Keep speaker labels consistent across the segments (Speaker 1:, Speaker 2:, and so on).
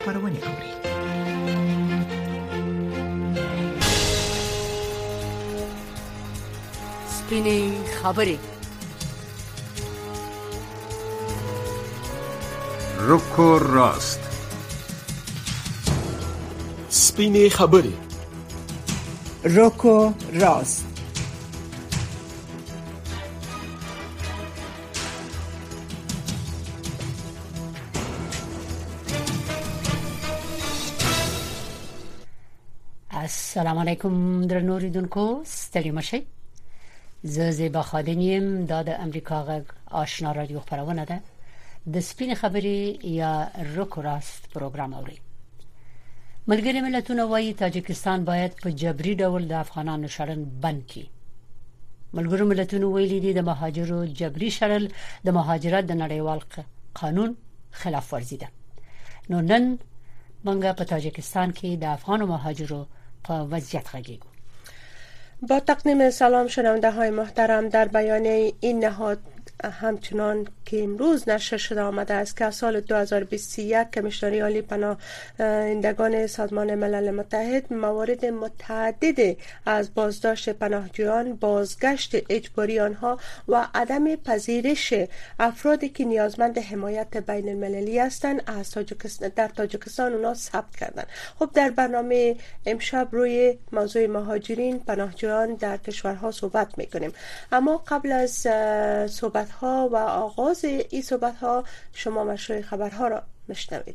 Speaker 1: خپرونه اوري.
Speaker 2: سپینې خبرې.
Speaker 3: روکو راست.
Speaker 4: سپینې خبرې.
Speaker 5: روکو راست.
Speaker 2: السلام علیکم درنو اوریدونکو، ستړي مشئ. زه زیبا خادم یم. دا د امریکا غږ آشنا رادیو خپرونه ده. د سپین خبرې یا روکو راست پروګرام اوري. ملګری ملتونه وايي تاجکستان باید په جبري ډول د افغانانو شړل بند کړي. ملګری ملتونه ویلي دي د مهاجرو جبري شړل د مهاجرت د نړیوال قانون خلاف ورزي ده. نو نن موږ په تاجکستان کې د افغان مهاجرو په وضعیت غږیږو.
Speaker 6: با تقدیم سلام شنونده های محترم، در بیانیه این نهاد همچنان که امروز نشر شده آمده است که از سال 2021 کمیشنری عالی پناهندگان سازمان ملل متحد موارد متعدد از بازداشت پناهجویان، بازگشت اجباری آنها و عدم پذیرش افرادی که نیازمند حمایت بین المللی هستند از در تاجیکستان اونا ثبت کردند. خب در برنامه امشب روی موضوع مهاجرین پناهجویان در کشورها صحبت میکنیم، اما قبل از صحبت ها و آغاز این صحبت ها شما مشروع خبرها را مشنوید.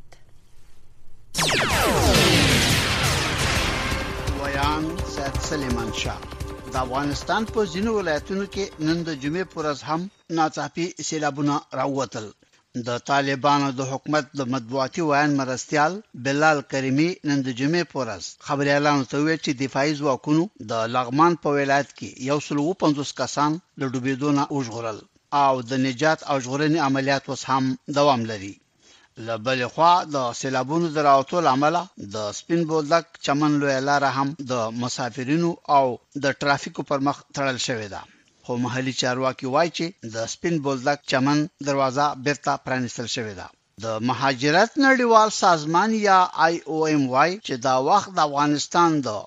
Speaker 7: ویان سید سلیمان شاه. د افغانستان په ځینو ولایتونو کې نن د جمعې پر ورځ هم ناڅاپي سیلابونه راووتل. د طالبانو د حکومت د مطبوعاتي ویان مرستيال بلال کریمی نن د جمعې پر ورځ خبريالانو ته ویل چې دفاعي ځواکونو د لغمان په ولایت کې 150 کسان له ډوبېدو نه وژغورل او د نجات او ژغورنې عملیات اوس هم دوام لري. له بلې خوا د سیلابونو د راوتو له امله د سپین بولدک چمن لویه لاره هم د مسافرینو او د ترافیکو پر مخ تړل شوې ده. خو محلي چارواکي وایي چې د سپین بولدک چمن دروازه بیرته پرانیستل شوې ده. د مهاجرت نړیوال سازمان یا IOM وایي چې دا وخت د افغانستان د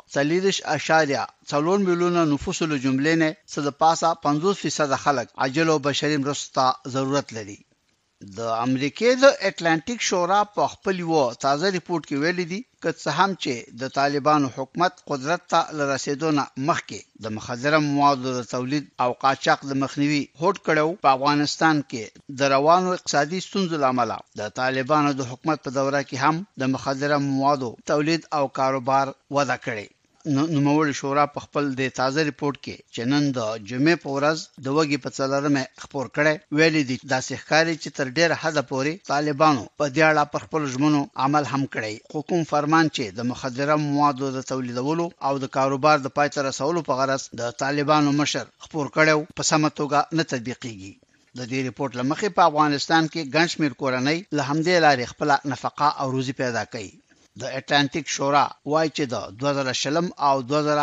Speaker 7: 40.4 میلیونه نفوس له جملې نه څه د پاسه 50% خلک عاجل او بشري مرستو ته ضرورت لري. د امریکای د اټلانټیک شورا په خپل یو تازه ریپورت کې ویلي دي که څه هم چې د طالبانو حکومت قدرت ته لرسیدونه مخکې د مخدره موادو د تولید او قاچاق د مخنیوي هوډ کړو، په افغانستان کې د روانو اقتصادي ستونزو لامل د طالبانو د حکومت په دوره کې هم د مخدره موادو تولید او کاروبار وده کړی. نوموړي شورا په خپل د تازه ریپورت کې چې نن د جمعې په ورځ د وګي په څلورمه خبر کړي ویلي دي دا ښکاري چې تر ډېر حد پورې طالبانو په دې اړه پر خپل ژمنو عمل هم کړی. حکومت فرمان چې د مخدره موادو د تولیدولو او د کاروبار د پای ته رسولو په غرض د طالبانو مشر خبر کړو په سمه توګه نه تطبیقيږي. د دې ریپورت لمخې په افغانستان کې ګڼ شمېر کورنۍ له همدې لارې خپل نفقه او روزي پیدا کوي. د اټلانټیک شورا وایي چې د 2020 او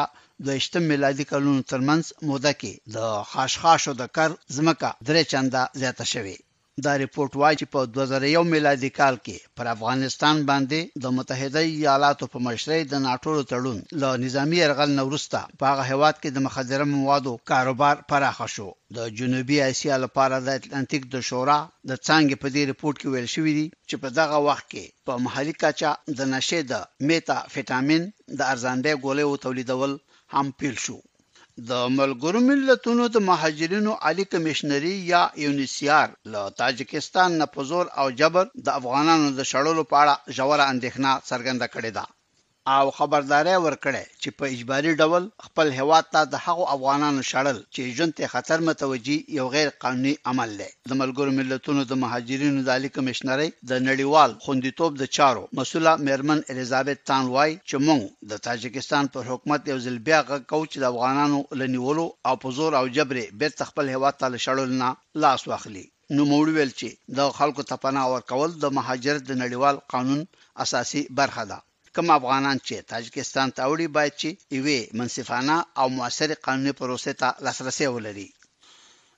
Speaker 7: 2022 میلادي کلونو ترمنځ موده کې د خاشخاشو د کار ځمکه 3 چنده زیاته شوې. دا ریپورت وایي چې په 2001 میلادي کال کې پر افغانستان باندې د متحده ایالاتو په مشرۍ د ناټو تړون له نظامی یرغل نه وروسته په هغه هیواد کې د مخدره موادو کاروبار پراخ شو. د جنوبي اسیا لپاره د اټلانټیک د شورا د څنګه په دې ریپورت کې ویل شوی دی چې په دغه وخت کې په محلي کچا د نشه د میتا فیټامین د ارزانده ګولې تولیدول هم پیل شو. د ملګرو ملتونو د مهاجرینو عالی کمشنري یا یونیسیار له تاجکستان نه په زور او جبر د افغانانو د شړلو په اړه ژوره اندېښنه څرګنده کړې ده او خبرداري ورکړې چې په اجباري ډول خپل هیواد ته د هغو افغانانو شړل چې ژوند ته خطر متوجي یو غیر قانوني عمل دی. د ملګرو ملتونو د مهاجرینو د عالی کمشنري د نړیوال خوندیتوب د چارو مسؤله میرمن الیزابت تان وای چې موږ د تاجکستان پر حکومت یو ځل بیا غږ کوو چې د افغانانو لنیولو او په زور او جبر بیرته خپل هیواد ته شړل نه لاس واخلي. نو موږ ویل چې د خلکو ته پناه ورکول د مهاجرت د نړیوال قانون اساسي برخه ده. کوم افغانان چې تاجکستان ته وړي باید چې یوه منصفانه او موثر قانوني پروسې ته لاسرسي ولري.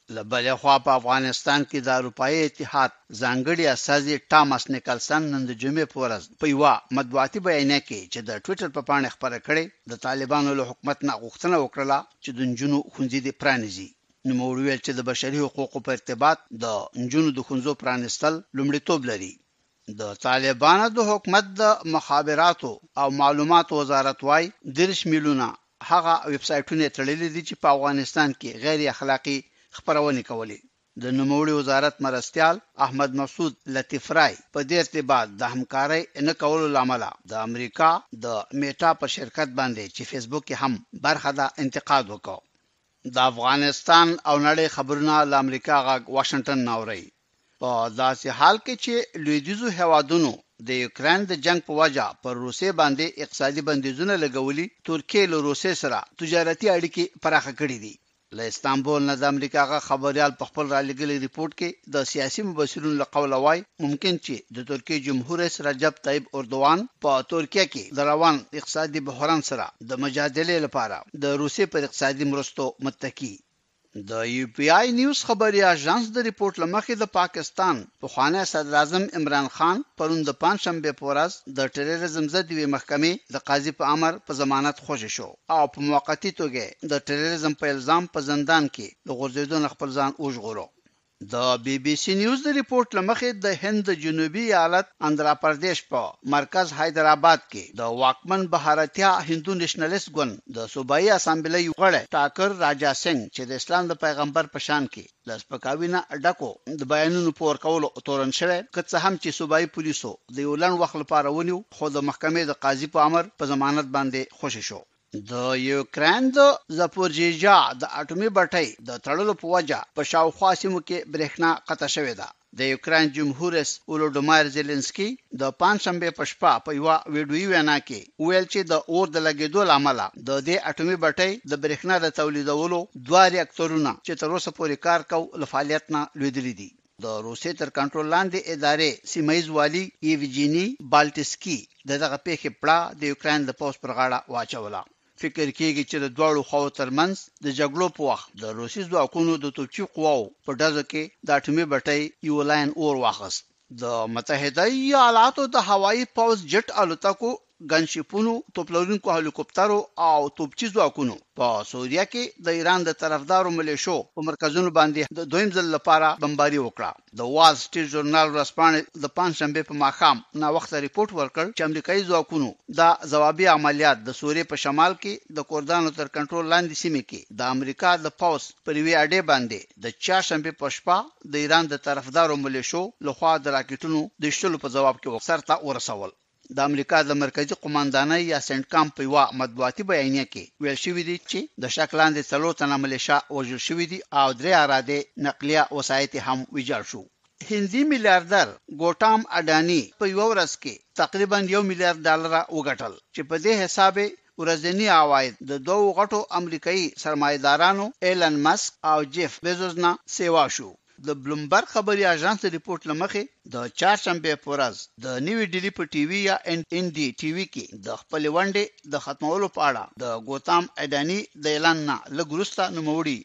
Speaker 7: لبلې خوا په افغانستان کې د اروپאי اتحاد ځانګړي استازي ټامس نیکلسن نن د جمعې په ورځ په یو مطبوعاتي بیانیه کې چې د ټوئیټر په پاڼه خبره کړې د طالبانو له حکومت نه غوښتنه وکړه چې د نجونو ښوونځي دې پرانیزي. نو ویل چې د بشري حقوقو په ارتباط د نجونو د ښوونځو پرانیستل لومړیتوب لري. د طالبانو د حکومت د مخابراتو او معلوماتو وزارت وايي 10 میلیونه هغه ویب سایټونه تړلي دي چې په افغانستان کې غیر اخلاقی خبرونه کوي. د نوموړي وزارت مرستيال احمد مسعود لطیف رای په دې ارتباط د همکارۍ نه کولو لامل د امریکا د میټا په شرکت باندې چې فیسبوک کې هم برخه د انتقاد وکړ. د افغانستان او نړۍ خبرونه له امریکا غا واشنگټن ناوړي. په داسې حال کې چې لویدیځو هوادونو د یوکرين د جنگ په وجه پر روسیې باندې اقتصادي بندیزونه لګولي، ترکیه له روسیې سره تجارتي اړیکې پراخه کړې دي. له استانبول نه د امریکا غا خبريال په خپل را لګلې ریپورت کې د سیاسي مبصرونو له قوله وای ممکن چې د ترکیه جمهور رئیس رجب طيب اردوغان په ترکیه کې د روان اقتصادي بحران سره د مجادلې لپاره د روسیې پر اقتصادي مرستو متکی. د یو پی آی نیوز خبري اژانس د ریپورت لمخې د پاکستان پخوانی صدر اعظم عمران خان پرون د پنځشنبه په ورځ د ټیرریزم ضد محکمې د قاضي په امر په ضمانت خوشی شو او په موقتی توګه د ټیرریزم په الزام په زندان کې د غورځیدو خپل ځان وژغورو. د بی بی سی نیوز د ریپورت لمخې د هند جنوبي ایالت اندرا پردیش په مرکز حیدرآباد کې د واکمن بهارتیا هندو نېشنلیست ګوند د صوبایي اسامبلې غړی ټاکر راجا سنگ چې د اسلام د پیغمبر په شان کې لسپکاوینه ډکو د بیانونو پور کولو تورن شوه، که څه هم چې صوبایي پولیسو د یو لن وخت لپاره ونیو خو د محکمې د قاضي په امر په ضمانت باندې خوشی شو. د یوکرين د زاپورژیجا د اټومي بټۍ د تړلو په وجه په شاوخوا سیمو کې برېښنا قطع شوې ده. د یوکرين جمهور رئیس ولودیمیر زيلنسکي د پنځشنبه په شپه په یو ویډیو وینا کې ویل چې د اور د لګیدو لامل د دې اټومي بټۍ د برېښنا د تولیدولو 2 ریاکټورونه چې تر اوسه پورې کار کوي له فعالیت نه لویدلي دي. د روسیې تر کنټرول لاندې ادارې سیمایز والی ایوجینی بالټسکی دغه پیښه پړه د یوکرين د پوس پر غاړه واچوله. فکر کېږي چې د دوړو خو ترمنځ د جګړو په وخت د روسي ځواکونو د توپچي قواو په ډزو کې د اټومي بټۍ یو لاین اور واخیست. د متحده ایالاتو د هوایي پوز جټ الوتکو ګنشپونو توپلورونکو هلیکوپټرو او توپچي ځواکونو په سوریه کې د ایران د طرفدارو ملیشو په مرکزونو باندې د دویم ځل لپاره بمباري وکړه. د وال سټریټ ژورنال ورځپاڼې د پنځشنبه په ماښام نا وخت ریپورت ورکړ چې امریکایي ځواکونو د ځوابي عملیات د سوریې په شمال کې د کوردانو تر کنټرول لاندې سیمه کې د امریکا د پوز پر وی اډې باندې د چهارشنبه په شپه د ایران د طرفدارو ملیشو لخوا د راکټونو د شلو په جواب کې وسرته ورسول. د امریکا د مرکزی قوماندانۍ یا سنټکام په یو مطبوعاتي بیانیه کې ویل شوی دی چې د شکلاندې 3 تنه ملیشا وژل شوی دي او 3 اراده نقلیه وسایط هم ویجاړ شو. هندي میلیارډر ګوتام اډانی په یو ورځ کې تقریبا $1 میلیارډ وګټل چې په دې حساب ورځنی عواید د 2 غټو امریکایي سرمایدارانو ایلن ماسک او جیف بیزوس نه سیوا شو. د بلومبرګ خبري اژانس ریپورت لمخې د چهارشنبه په ورځ د نیوی ډیلی په ټي وي یا ان ډي ټي وي کې د خپل ونډې د ختمولو په اړه د ګوتام اډانی د اعلان نه لګروستا نوموړي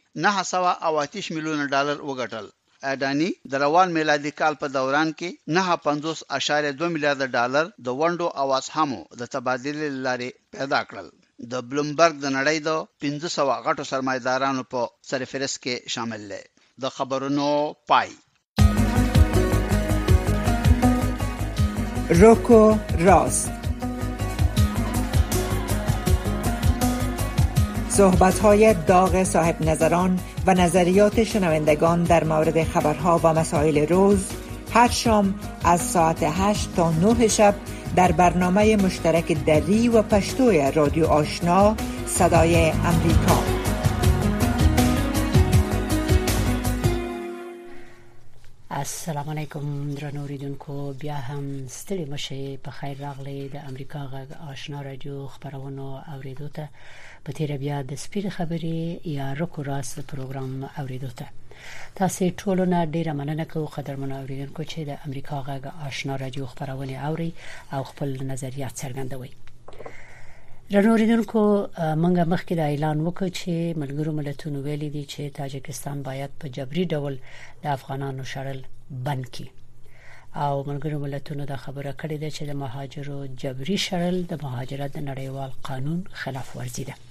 Speaker 7: $938 میلیون وګټل. اډانی د روان میلادي کال په دوران کې $9.2 میلیارډ د ونډو او اسهامو د تبادلې لارې پیدا کړل. د بلومبرګ د نړۍ د 1500 غټو سرمایدارانو په سرفهرست کې شامل دي. د خبرونو پای.
Speaker 1: روکو راست، صحبت‌های داغ صاحب نظران و نظریات شنوندگان در مورد خبرها و مسائل روز هر شام از ساعت 8 تا 9 شب در برنامه مشترک دری و پشتوی رادیو آشنا صدای امریکا.
Speaker 2: السلام علیکم درنو اوریدونکو، بیا هم ستړي مشه. په خیر راغلی د امریکا غږ آشنا رادیو خبرونو اوریدو ته. په تیر بیا د سپیر خبري یا روکو راست پروګرام اوریدو ته. تاسو ټولو نه ډیره مننه کوم قدرمن اوریدونکو چې د امریکا غږ آشنا رادیو خبرونه اوري او خپل نظریات څرګندوي. رنوریدونکو منګه مخکې د اعلان وکړ چې ملګرو ملتونو ویلي دي چې تاجکستان باید په جبري ډول د افغانانو شړل بند کړي او ملګرو ملتونو د خبره کړې ده چې د مهاجرو جبري شړل د مهاجرت د نړیوال قانون خلاف ورزي ده.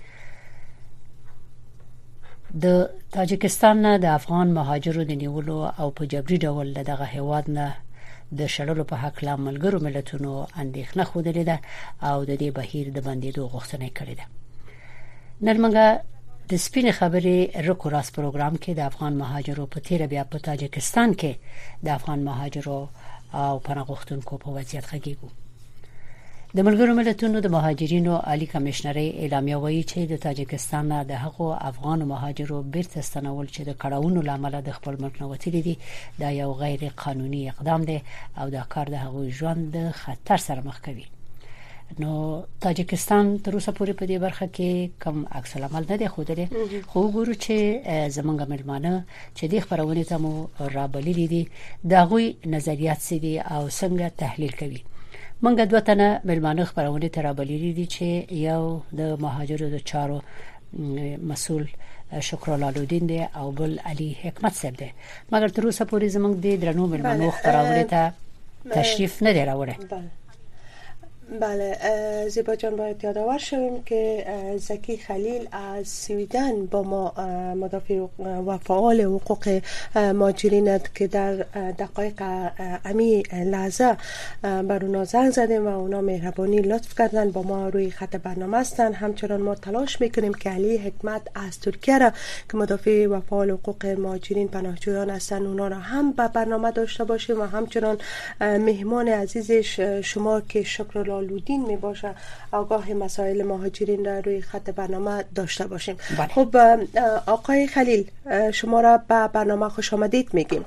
Speaker 2: د تاجکستان نه د افغان مهاجرو د نیولو او په جبري ډول دغه هواد نه د شړلو په حق لا ملګرو ملتونو اندېښنه خوده ده او د دې بهیر د بندیدو غوښتنه کړې ده. نرمنګه د سپین خبرې رکو راس پروګرام کې د افغان مهاجرو په تیر بیا په تاجکستان کې د افغان مهاجرو او پناه غوښتونکو په وضعیت خګیږو. د ملګرو ملتونو د مهاجرینو عالی کمشنري اعلامیه وایي چې د تاجکستان نه د هغو افغان مهاجرو بیرته ستنول چې د کړهونو لامل د خپل ملک نه وتلي دي دا یو غیر قانوني اقدام دی او دا کار د هغو ژوند د خطر سره مخ کوي. نو تاجکستان تر اوسه پورې په دې برخه کې کم عکس العمل نه دی خوده خو ګورو چې زمونږ ملمانه چې د خبرونه ته مو را بللي دي دا غوي نظریات سدي او څنګه تحلیل کوي. منګه دوه تنه ملمانه خبرونه ته را بللي دي چې یو د مهاجرو د چارو مسؤل شکر لالودین دی او بل علي حکمت صاحب دی مګر تر اوسه پورې زمونږ د درنو ملمانو خبرونه ته تشریف نه دی راوړی.
Speaker 6: بله زیبا جان باید یادآور شویم که زکی خلیل از سویدن با ما مدافع و فعال حقوق مهاجرین که در دقایق امی لحظه بر اونا زنگ زدیم و اونا مهربانی لطف کردن با ما روی خط برنامه هستن. همچنان ما تلاش میکنیم که علی حکمت از ترکیه را که مدافع و فعال حقوق مهاجرین پناهجویان هستن اونا را هم به برنامه داشته باشیم و همچنان مهمان عزیزش شما که شکر لودین می باشه آگاه مسائل مهاجرین را روی خط برنامه داشته باشیم. خب آقای خلیل شما را به برنامه خوش آمدید میگیم.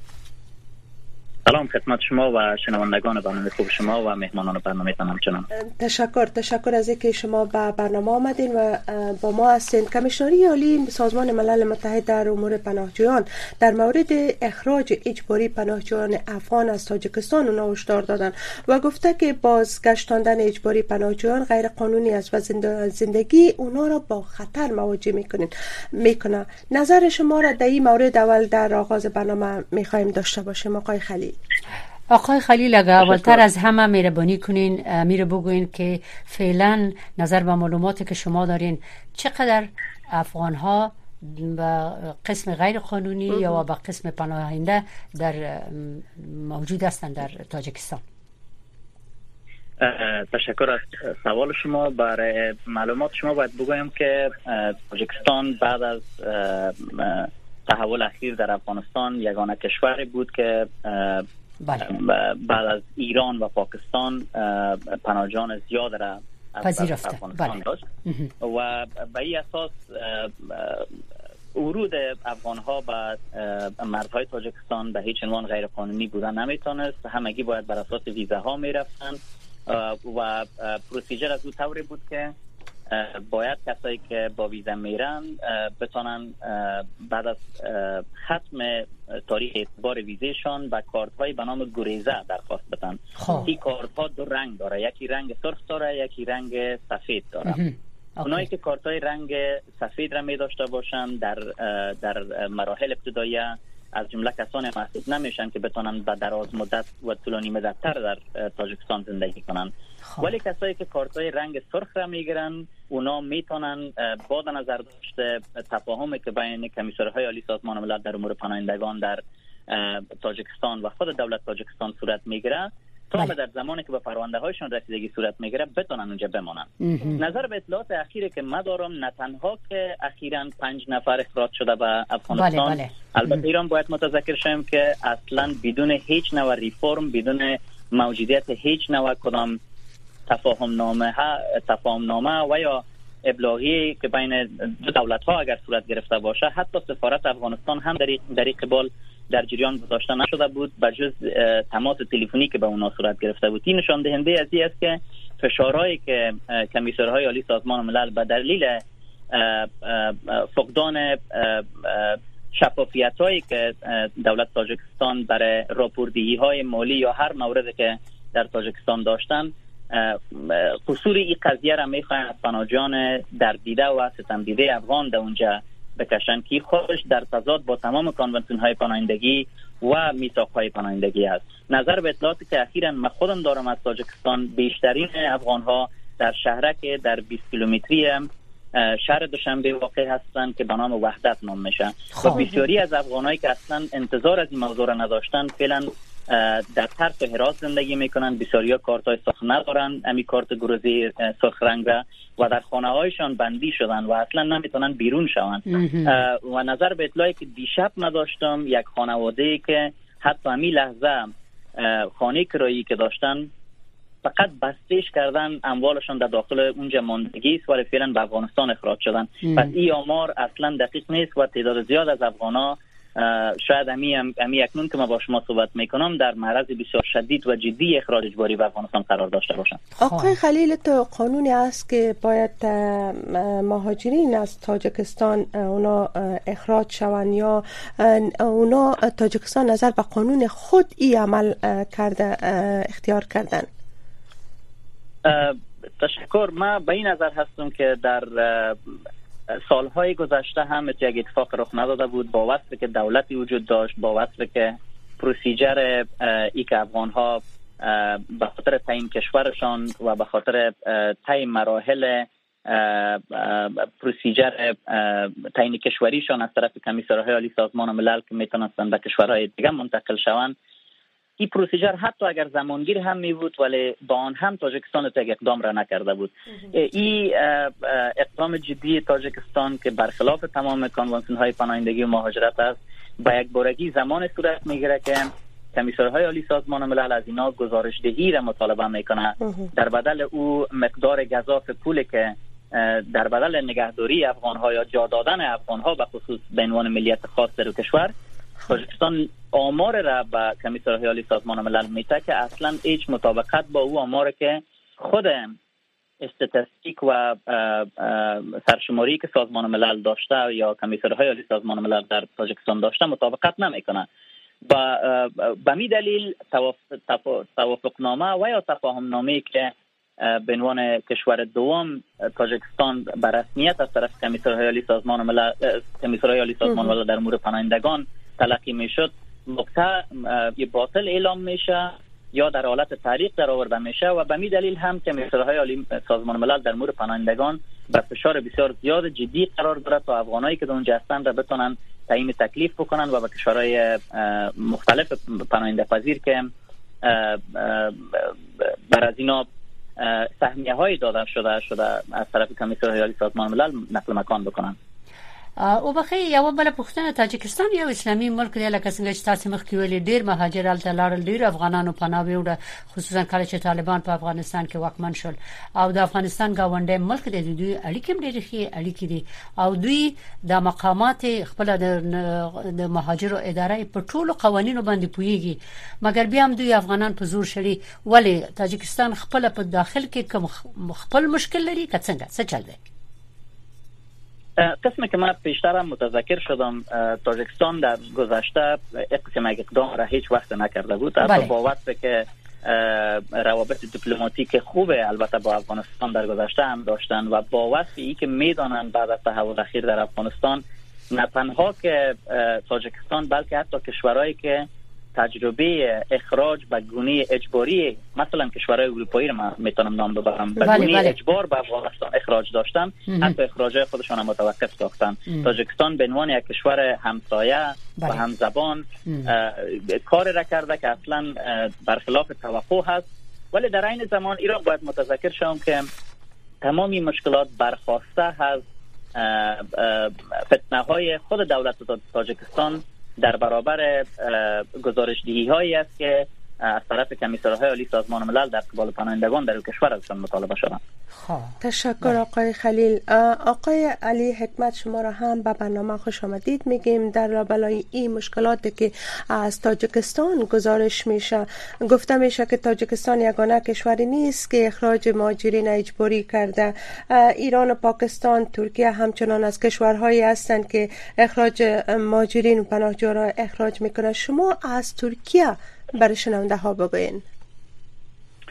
Speaker 5: سلام خدمت شما و شنوندگان برنامه خوب شما و مهمانان برنامه همچنان.
Speaker 6: تشکر از اینکه شما به برنامه آمدین و با ما هستین. کمیشنری عالی سازمان ملل متحد در امور پناهجویان در مورد اخراج اجباری پناهجویان افغان از تاجیکستان اونا هشدار دادن و گفته که بازگشتاندن اجباری پناهجویان غیر قانونی است و زندگی اونا را با خطر مواجه میکنه. نظر شما را در این مورد اول در آغاز برنامه میخوایم داشته باشیم آقای خلیل.
Speaker 2: آقای خلیل اگر اولتر از همه مهربانی کنین میره بگوین که فعلا نظر و معلوماتی که شما دارین چقدر افغان ها به قسم غیر قانونی یا به قسم پناهنده در موجود هستند در تاجیکستان؟
Speaker 5: تشکر از سوال شما. برای معلومات شما باید بگویم که تاجیکستان بعد از تحول اخیر در افغانستان یگانه کشوری بود که بعد از ایران و پاکستان پناهجویان زیاد را
Speaker 2: پذیرفته
Speaker 5: افغانستان داشت و به این اساس ورود افغان ها به مرزهای تاجیکستان به هیچ عنوان غیر قانونی بودن نمیتونست. همگی باید بر اساس ویزاها میرفتن و پروسیجر از اون طوری بود که باید کسایی که با ویزا میرن بتونن بعد از ختم تاریخ اعتبار ویزشان و کارت های به نام گریزه درخواست بدن. این کارت ها دو رنگ داره، یکی رنگ سرخ داره یکی رنگ سفید داره. اونایی که کارت های رنگ سفید را می داشته باشن در مراحل ابتداییه از جمله کسانی محسوب نمیشن که بتونن به دراز مدت و طولانی مدت تر در تاجیکستان زندگی کنن. ولی کسایی که کارتای رنگ سرخ را میگیرن اونا میتونن با نظر داشته تفاهمی که بین کمیسرهای عالی سازمان ملل در امور پناهندگان در تاجیکستان و خود دولت تاجیکستان صورت میگیره تا در زمانی که به پرونده هایشون رسیدگی صورت میگیره بتونن اونجا بمانن. نظر به اطلاعات اخیری که من دارم نه تنها که اخیراً 5 نفر اخراج شده به افغانستان، البته ایران باید متذکر شیم که اصلا بدون هیچ نوع ریفرم، بدون موجودیت هیچ نوع کدام تفاهمنامه و یا ابلاغی که بین دو دولت ها اگر صورت گرفته باشه، حتی سفارت افغانستان هم در قبال در جریان گذاشته نشده بود بجز تماس تلفنی که به اونا صورت گرفته بود. این نشان دهنده از این است که فشارهایی که کمیسرهای عالی سازمان ملل به دلیل فقدان شفافیت‌هایی که دولت تاجیکستان برای راپوردهی‌های مالی یا هر موردی که در تاجیکستان داشتن قصور این قضیه را میخواین از پناهجویان در دیده و ستم دیده افغان در اونجا بکشن که خودش در تضاد با تمام کنوانسیون های پناهندگی و میثاق های پناهندگی است. نظر به اطلاعاتی که اخیراً من خودم دارم از تاجیکستان، بیشترین افغان ها در شهرک در 20 کیلومتری شهر دوشنبه واقع هستند که به نام وحدت نام میشه و بسیاری از افغانایی که اصلا انتظار از این موضوع را نداشتن فعلا در ترس و هراس زندگی میکنن. بسیاریا کارتای سرخ ندارن، امی کارت گروزی سرخ رنگ را و در خانه هایشان بندی شدن و اصلا نمیتونن بیرون شوند. و نظر به اطلاعی که دیشب نداشتم، یک خانواده که حتی همین لحظه خانه کرایی که داشتن فقط بستش کردن، اموالشان در داخل اونجا ماندگی است ولی فعلا به افغانستان اخراج شدن. پس این آمار اصلا دقیق نیست و تعداد زیاد از افغانا شاید امی اکنون که ما با شما صحبت میکنم در معرض بسیار شدید و جدی اخراج اجباری به افغانستان قرار داشته باشند.
Speaker 6: آقای خلیل، تو قانونی است که باید مهاجرین از تاجیکستان اونا اخراج شوند یا اونا تاجیکستان نظر به قانون خود ای عمل کرده اختیار کردن؟
Speaker 5: تشکر. من به این نظر هستم که در سالهای گذشته هم یک اتفاق رخ نداده بود با وصف که دولتی وجود داشت، با وصف که پروسیجر ای که افغانها به خاطر تعیین کشورشان و به خاطر تعیین مراحل پروسیجر تعیین کشوریشان از طرف کمیسرهای عالی سازمان ملل که میتونستند به کشورهای دیگه منتقل شوند، این پروسیجر حتی اگر زمانگیر هم می بود ولی با آن هم تاجیکستان تا یک اقدام را نکرده بود. این اقدام جدی تاجیکستان که برخلاف تمام کنوانسیون های پناهندگی و مهاجرت است با یک بارگی زمان صورت میگیره که کمیسرهای عالی سازمان ملل از اینا گزارش دهی را مطالبه میکنه در بدل او مقدار گزاف پولی که در بدل نگهداری افغان ها یا جا دادن افغان ها به خصوص به عنوان ملیت خاص در کشور، تاجیکستان آمار را به کمیسرهای عالی سازمان ملل میده که اصلا هیچ مطابقت با او آمار که خود استاتستیک و سرشماری که سازمان ملل داشته یا کمیسرهای عالی سازمان ملل در تاجیکستان داشته مطابقت نمیکنه. به می دلیل توافقنامه و یا تفاهم نامه‌ای که به عنوان کشور دوم تاجیکستان به رسمیت از طرف کمیسرهای عالی سازمان ملل در امور پناهندگان تلقی میشد یه باطل اعلام میشه یا در حالت تعلیق در آورده میشه و به می دلیل هم که کمیسرهای عالی سازمان ملل در امور پناهندگان به فشار بسیار زیاد جدی قرار داره تا افغانایی که در اونجا هستند را بتونن تعیین تکلیف بکنن و به کشورهای مختلف پناهنده پذیر که بر از اینا سهمیه های داده شده از طرف کمیسرهای عالی سازمان ملل نقل مکان بکنن.
Speaker 2: او بخی یو بل پښتنه تاجیکستان یو اسلامي ملک دی لکه څنګه چې تاسو مخکې ویلي ډیر مهاجر الته لاړل، ډیر افغانانو پناه وړه خصوصا کله چې طالبان په افغانستان کې واکمن شول او د افغانستان گاونډي ملک دی دوی اړیکې ډېرې ښې اړیکې دي او دوی د مقامات خپل د مهاجرو ادارې په ټولو قوانینو باندې پويږي مګر بیا هم دوی افغانان په زور شړي ولی تاجیکستان خپل په داخل کې کوم خپل مشکل لري که څنګه څه چل دی؟
Speaker 5: قسمی که من پیشتر هم متذکر شدم تاجیکستان در گذشته قسم اقدام را هیچ وقت نکرده بود. حتی با وصفی که روابط دیپلماتیک خوبه البته با افغانستان در گذشته هم داشتن و با وصفی که میدانن بعد از تحول اخیر در افغانستان نه تنها که تاجیکستان بلکه حتی کشورهایی که تجربه اخراج به گونه اجباری مثلا کشورهای اروپایی رو من میتونم نام ببرم به گونه اجبار به افغانستان اخراج داشتن، حتی اخراج خودشان هم متوقف ساختن. تاجیکستان به عنوان یک کشور همسایه و همزبان کار را کرده که اصلا برخلاف توقع هست، ولی در این زمان ایران باید متذکر شوم که تمامی مشکلات برخواسته از فتنه های خود دولت تاجیکستان در برابر گزارش دهی هایی است که از طرف کمیسرهای عالی سازمان ملل در قبال پناهندگان در کشور ازشان مطالبه شدند.
Speaker 6: تشکر آقای خلیل. آقای علی حکمت شما را هم به برنامه خوش آمدید میگیم. در لابلای این مشکلاتی که از تاجیکستان گزارش میشه، گفته میشه که تاجیکستان یگانه کشوری نیست که اخراج مهاجرین اجباری کرده. ایران و پاکستان، ترکیه همچنان از کشورهایی هستند که اخراج مهاجرین و پناهجویان را اخراج میکنه. شما از ترکیه برای شنونده ها بگوین.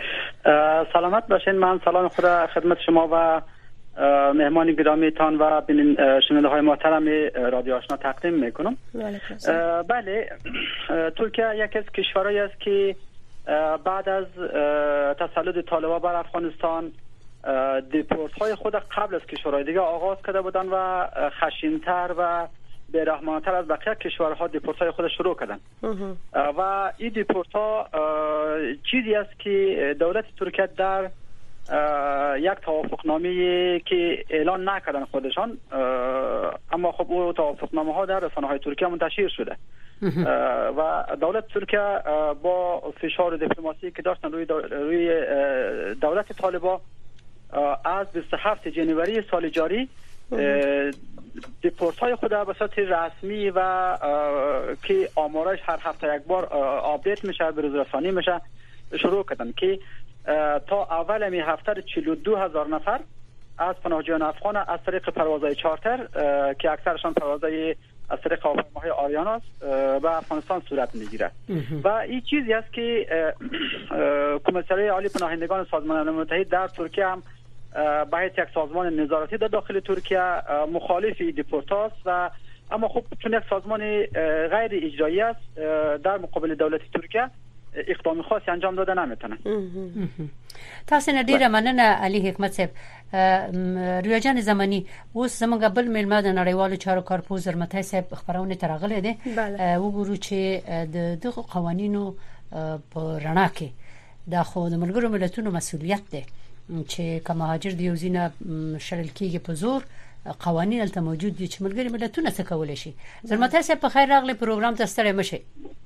Speaker 8: سلامت باشین. من سلام خدا خدمت شما و مهمان گرامیتان و شنونده های محترم رادیو آشنا تقدیم میکنم. بله، ترکیه یکی از کشورهایی است که بعد از تسلط طالبان بر افغانستان دیپورت های خود قبل از کشورهای دیگه آغاز کرده بودن و خشن‌تر و بی‌رحمانه‌تر از بقیه کشورها دیپورت های خود شروع کردن و این دیپورت ها چیزی است که دولت ترکیه در یک توافقنامه که اعلان نکردن خودشان، اما خب او توافقنامه ها در رسانه های ترکیه منتشر شده و دولت ترکیه با فشار دیپلماسی که داشتن روی دولت طالبان از 27 جنوری سال جاری دیپورت های خود به صورت رسمی و که آمارش هر هفته یک بار آپدیت میشه، بروز رسانی میشه، شروع کردن که تا اول می هفته 42,000 نفر از پناهجویان افغان از طریق پروازهای چارتر که اکثرشان پروازهای از طریق هواپیماهای آریانا است به افغانستان صورت میگیره و این چیزی است که کمیسریه عالی پناهندگان سازمان ملل متحد در ترکیه هم به حیث یک سازمان نظارتی در داخل ترکیه مخالف دیپورت است و اما خب چون یک سازمان غیر اجرایی است در مقابل دولت ترکیه اقدام خاصی انجام داده نمیتونه.
Speaker 2: تاسو نه ډیره مننه علي حکمت صاحب. ریاجان زمانی اوس زمونږ بل ملما د نړیوالو چارو کارپوز زرمتای صاحب خبرونه ترغله دي وګورو چې د دغه قوانینو په رڼا کې د خو د ملګرو ملتونو مسؤلیت ده چې کوم مهاجر دی وزینه شړل کېږي په زور قوانین الته موجود دي چې ملګري ملتونه څه کولای شي. زرمتای صاحب په خیر راغلی پروګرام ته ستړي مشه.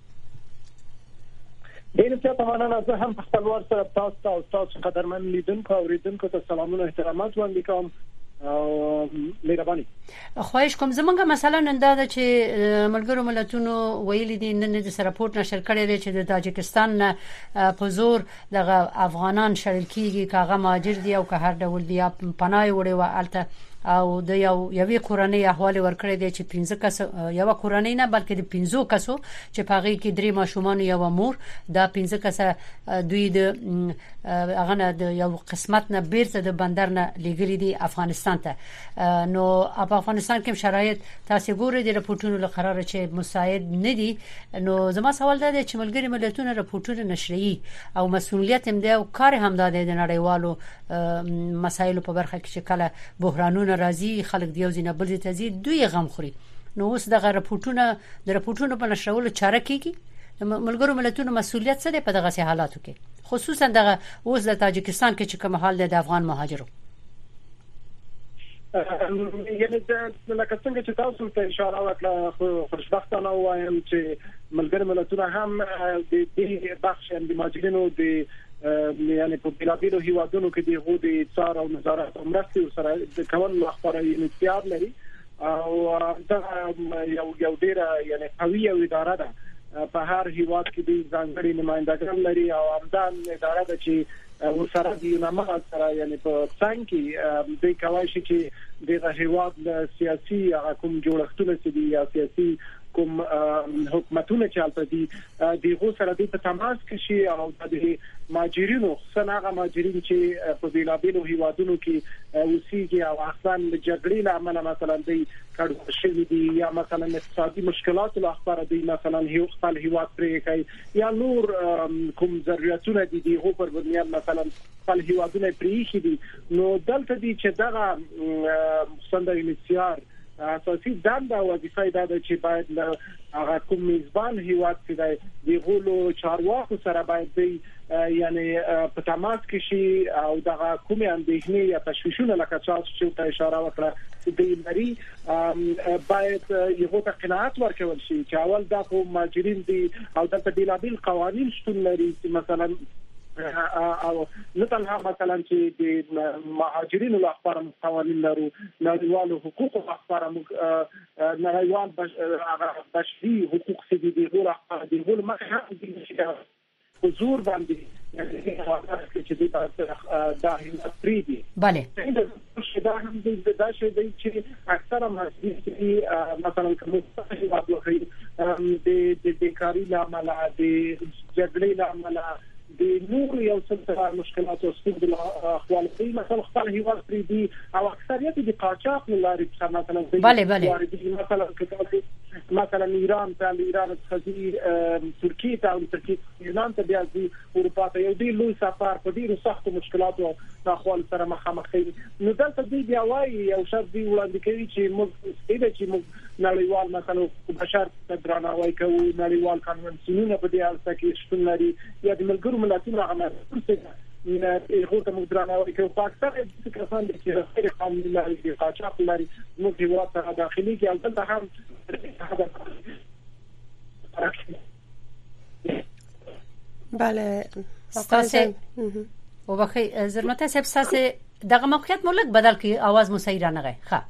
Speaker 9: ډېر زیات مننه. زه هم په خپل وار سره تاسو او تاسو قدرمن لیدونکو او اوریدونکو ته سلامونه احترامات وړاندې کوم او مهرباني.
Speaker 2: خواهش کوم زمونږه مثلا نن دا چې ملګرو ملتونو ویلي دي نن د راپورټ نشر کړی دی چې د تاجکستان نه په زور دغه افغانان شړل کیږي، کاغه مهاجر دي او که هر ډول دي پناه وړي و الته او د یوې کورنۍ احوال ورکړی دی چې 15 کس یو کورنۍ نه بلکې د 15 کسو چې پاغي کې 3 ماشومان یو مور دا 15 کس دوی د هغه نه د یو قسمت نه بیرته د بندر نه لګري دي افغانستان ته. نو په افغانستان کې شرایط تاسو ګورئ د راپورټونو لپاره چې مساعد نه دي. نو زما سوال دا دی چې ملګری ملتونه راپورټونه نشري او مسؤلیت هم دی او کار هم دی د نړیوالو مسایلو په برخه کې چې کله بحرانونه راځي خلک دیو زینه بل ته زی دوی غم خوري. نو اوس دغه راپورټونه د راپورټونو په نشرولو چاره کیږي. ملګرو ملتونو مسؤلیت څه دی په دغه حالاتو کې، خصوصا دغه اوس د تاجکستان کې چې کوم حال دی د افغان مهاجرو؟
Speaker 9: یعنی لکه څنګه چې تاسو ته اشاره وکړه خوشبختانه وایم چې ملګری ملتونه هم د دې بخش د مهاجرینو د یعنی په بلابیلو هیوادونو کې د غوډي څار او نظارت او مرستې سره د کول خبرې انتیار لري او دا یو ډیره یعنی قوي اداره ده په هر هیواد کې د ځانګړي نمائندګان لري او همدا اداره ده چې ورسره د یونامه سره یعنی په څنګه د کوي چې د هیواد سیاسي کوم جوړښتونه چې دي سیاسي کوم حکومتونه چې البته دي دغه سره د تماس کې شي او د ماجرینو څنګه ماجرین چې په بلابیلو هیوادونو کې اوسېږي او اصلا د جګړې لامل مثلا د کډو شوی دي یا مثلا اقتصادي مشکلات له اخبار دي مثلا یو خپل هیواد پرې کوي یا نور کوم ضرورتونه دي دغه پر بنیاد مثلا خپل هیوادونه پرې دي. نو دلته دي چې دغه څنګه انتشار اساسي دنده او وظیفه ده چې باید هغه کوم میزبان هیواد چې د غولو چارواکو سره باید یعنی په تماس کې شي او دغه کومې اندېښنې یا تشویشونه لکه چې ته اشاره وکړه د لري باید یو ته قناعت ورکول شي چې اول دا کوم ماجرین دي او د بلابل قوانین شتون لري چې مثلا او نتنها مثلا چې د مهاجرینو لپاره قوانین لرو، نړیوالو حقوقو لپاره نړیوال بشري حقوق چې دي دغه مخه هم دي حضور باندې چې دا هیڅ دي.
Speaker 2: بله
Speaker 9: دا هم دا شی دی چې اکثره مهاجرین مثلا کوم د بیکاری لامل د جګړې لامل د نور یو څه مشکلات او ستونزې احوال په مثلا خپل هیواد پرې دي او اکثریت د قاچاق لارې مثلا مثلا ایران ته ایران خزي ترکیه ته او ترکیه ایران ته بیا د اروپا ته یو دی لوی سفر په ډیرو سخت مشکلاتو او احوال سره مخامخ دي. نو دلته دی بیا وايي او شرط دی وړاندې کوي چې موږ نړیوال مثلا بشر درناوی کوو، نړیوال کنونسیونونه په دې اړه کې شتون لري یا د ملګرو ملتونو هغه هغه ته موږ درناوی کوو. په اکثر د کسان چې غیر قانوني لري قاچاق لري موږ هیواد ته داخلي کې البته هم
Speaker 6: بله
Speaker 2: ستاسو او بخیر زرمته صاحب ستاسو دغه موقعیت مولک بدل کی आवाज مو صحیح را نغی ښه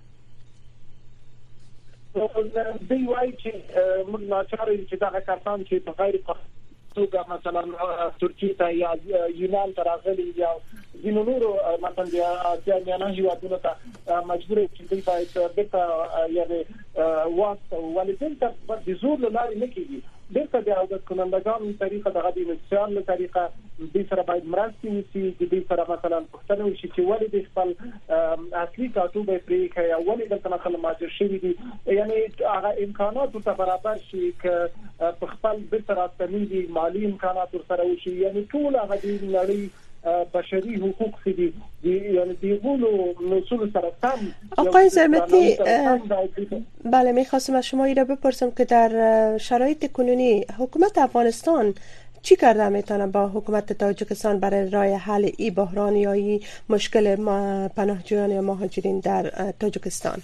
Speaker 9: دی وایي چې موږ ناچاري چې دغه کسان چې په غیر توګه مثلا ترکیه ته یا یونان ته راغلي یا ځینو نورو مثلا د اسیايانو هیوادونو ته مجبور چې دوی باید بیرته یعنی واسطه ولدین ته د زور لارې نه کیږي. بیرته د عودت کنندگان طریقه دغه د انسان له طریقه د سره باید مرستې وشي، د سره مثلا پښتنه وشي چې ولې د خپل اصلي کاټوبه پرې کوي او ولې د مثلا ماجر شوی دي، یعنی هغه امکانات ته برابر شي ک په خپل بیرته راستنیدي مالی امکانات سره وشي، یعنی ټول هغه د نړۍ بشری حقوق دي یعنی دیگونو نصول سره تام.
Speaker 6: آقای زرمتی بله میخواستم از شما اینو بپرسم که در شرایط کنونی حکومت افغانستان چی کرده میتونه با حکومت تاجیکستان برای رای حل ای بحران یا ای مشکل پناهجویان یا مهاجرین در تاجیکستان؟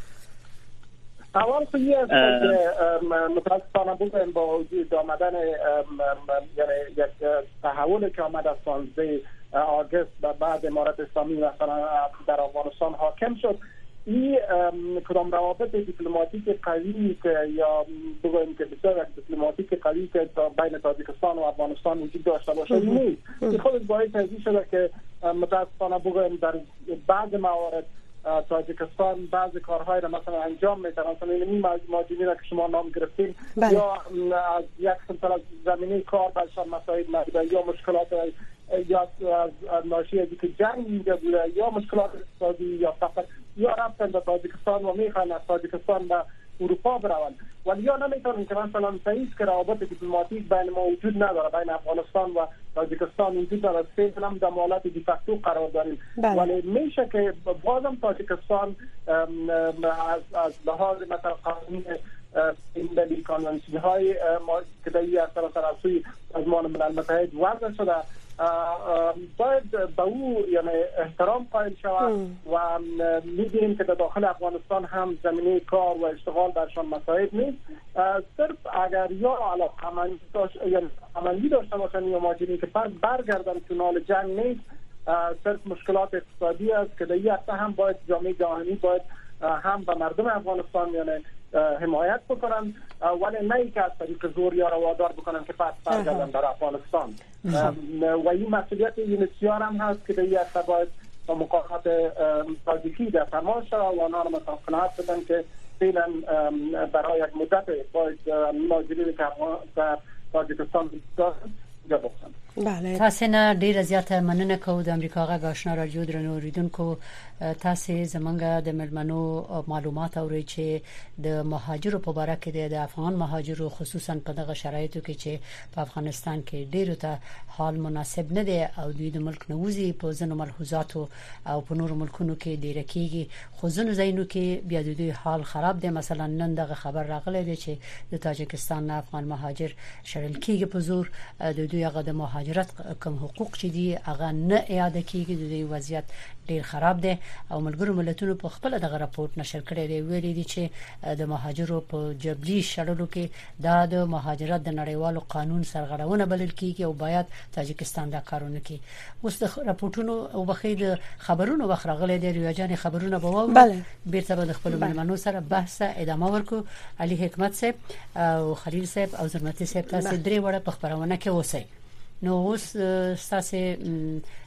Speaker 9: اول خیلی است که متاسفانه بودن با وجود آمدن یعنی یک تحول که آمد از 15 آگوست بعد امارت اسلامی مثلا در افغانستان حاکم شد، این کدام روابط دیپلماتیک قوی که یا بگوییم که بسیار دیپلماتیک قوی که بین تاجیکستان و افغانستان وجود داشته باشه نیست. این خود باعث از این شده که متاسفانه بگوییم در بعض موارد تاجیکستان بعضی کارهای را مثلا انجام میده، مثلا این ماجرین را که شما نام گرفتین یا از یک سلسله زمینه کار برشان مسائل مورد یا مشکلات یا از ناشی از که جنگ اینجا بوده یا مشکلات اقتصادی یا فقط یا رفتن به تاجیکستان و میخوان از تاجیکستان به اروپا بروند، ولی یا نمیتونن که مثلا صحیح که روابط دیپلماتیک بین ما وجود نداره، بین افغانستان و تاجیکستان وجود داره، فعلا هم در حالت دی فاکتو قرار داریم. ولی میشه که بازم تاجیکستان از لحاظ مثلا قانون این کانونسیون های که در این سراسری سازمان ملل متحد وضع شده باید به او یعنی احترام قائل شود و می‌بینیم که در داخل افغانستان هم زمینه کار و اشتغال برشان مساعد نیست. صرف اگر یا عملی داشته باشن یا ماجرین که پس برگردن چونال جنگ نیست، صرف مشکلات اقتصادی است که در این هسته هم باید جامعه جهانی باید هم به مردم افغانستان یعنی حمایت بکنن، ولی نه که از طریق زور یا روادار بکنن که پس برگردن در افغانستان. و این مسئولیت یونسیار هم هست که به این هسته باید با مقامات تاجیکی در تماس شد و آنها را مثلا قناعت بدن که فعلا برای یک مدت باید مهاجرین که در تاجیکستان دارن جا بخشن.
Speaker 6: بله
Speaker 2: تاسو نه ډیر زیاته مننه کوم د امریکا غږ آشنا رادیو درنو اوریدونکو. تاسو زمونږ د ملمنو معلومات اورئ چې د مهاجرو په اړه کې د افغان مهاجرو خصوصا په دغه شرایطو کې چې په افغانستان کې ډیرو ته حال مناسب نه دی او دوی د ملک نووزي په ځینو ملحوظاتو او په نورو ملکونو کې ډیر کېږي، خو ځینو ځایونو کې بیا د دوی حال خراب دی. مثلا نن دغه خبر راغلی دی چې د تاجیکستان افغان مهاجر شړل کېږي په زور، د دوی هغه د مهاجرت کوم حقوق چې دي هغه نه اعاده کیږي، د دوی وضعیت ډیر خراب دی او ملګرو ملتونو په خپل دغه راپورټ نشر کړی دی، ویلي دي چې د مهاجرو په جبري شړلو کې دا د مهاجرت د نړیوالو قانون سرغړونه بلل کیږي او باید تاجیکستان دا کارونه کوي. اوس د راپورټونو او بخیر خبرونو وخرغله دی ریاجان خبرونه بوو بیرته به خپل ملمنو سره بحث ادامه ورکو. علي حکمت صاحب او خلیل صاحب او زرمتی صاحب تاسو درې وړه په خبرونه کې اوسئ. نو اوس تاسو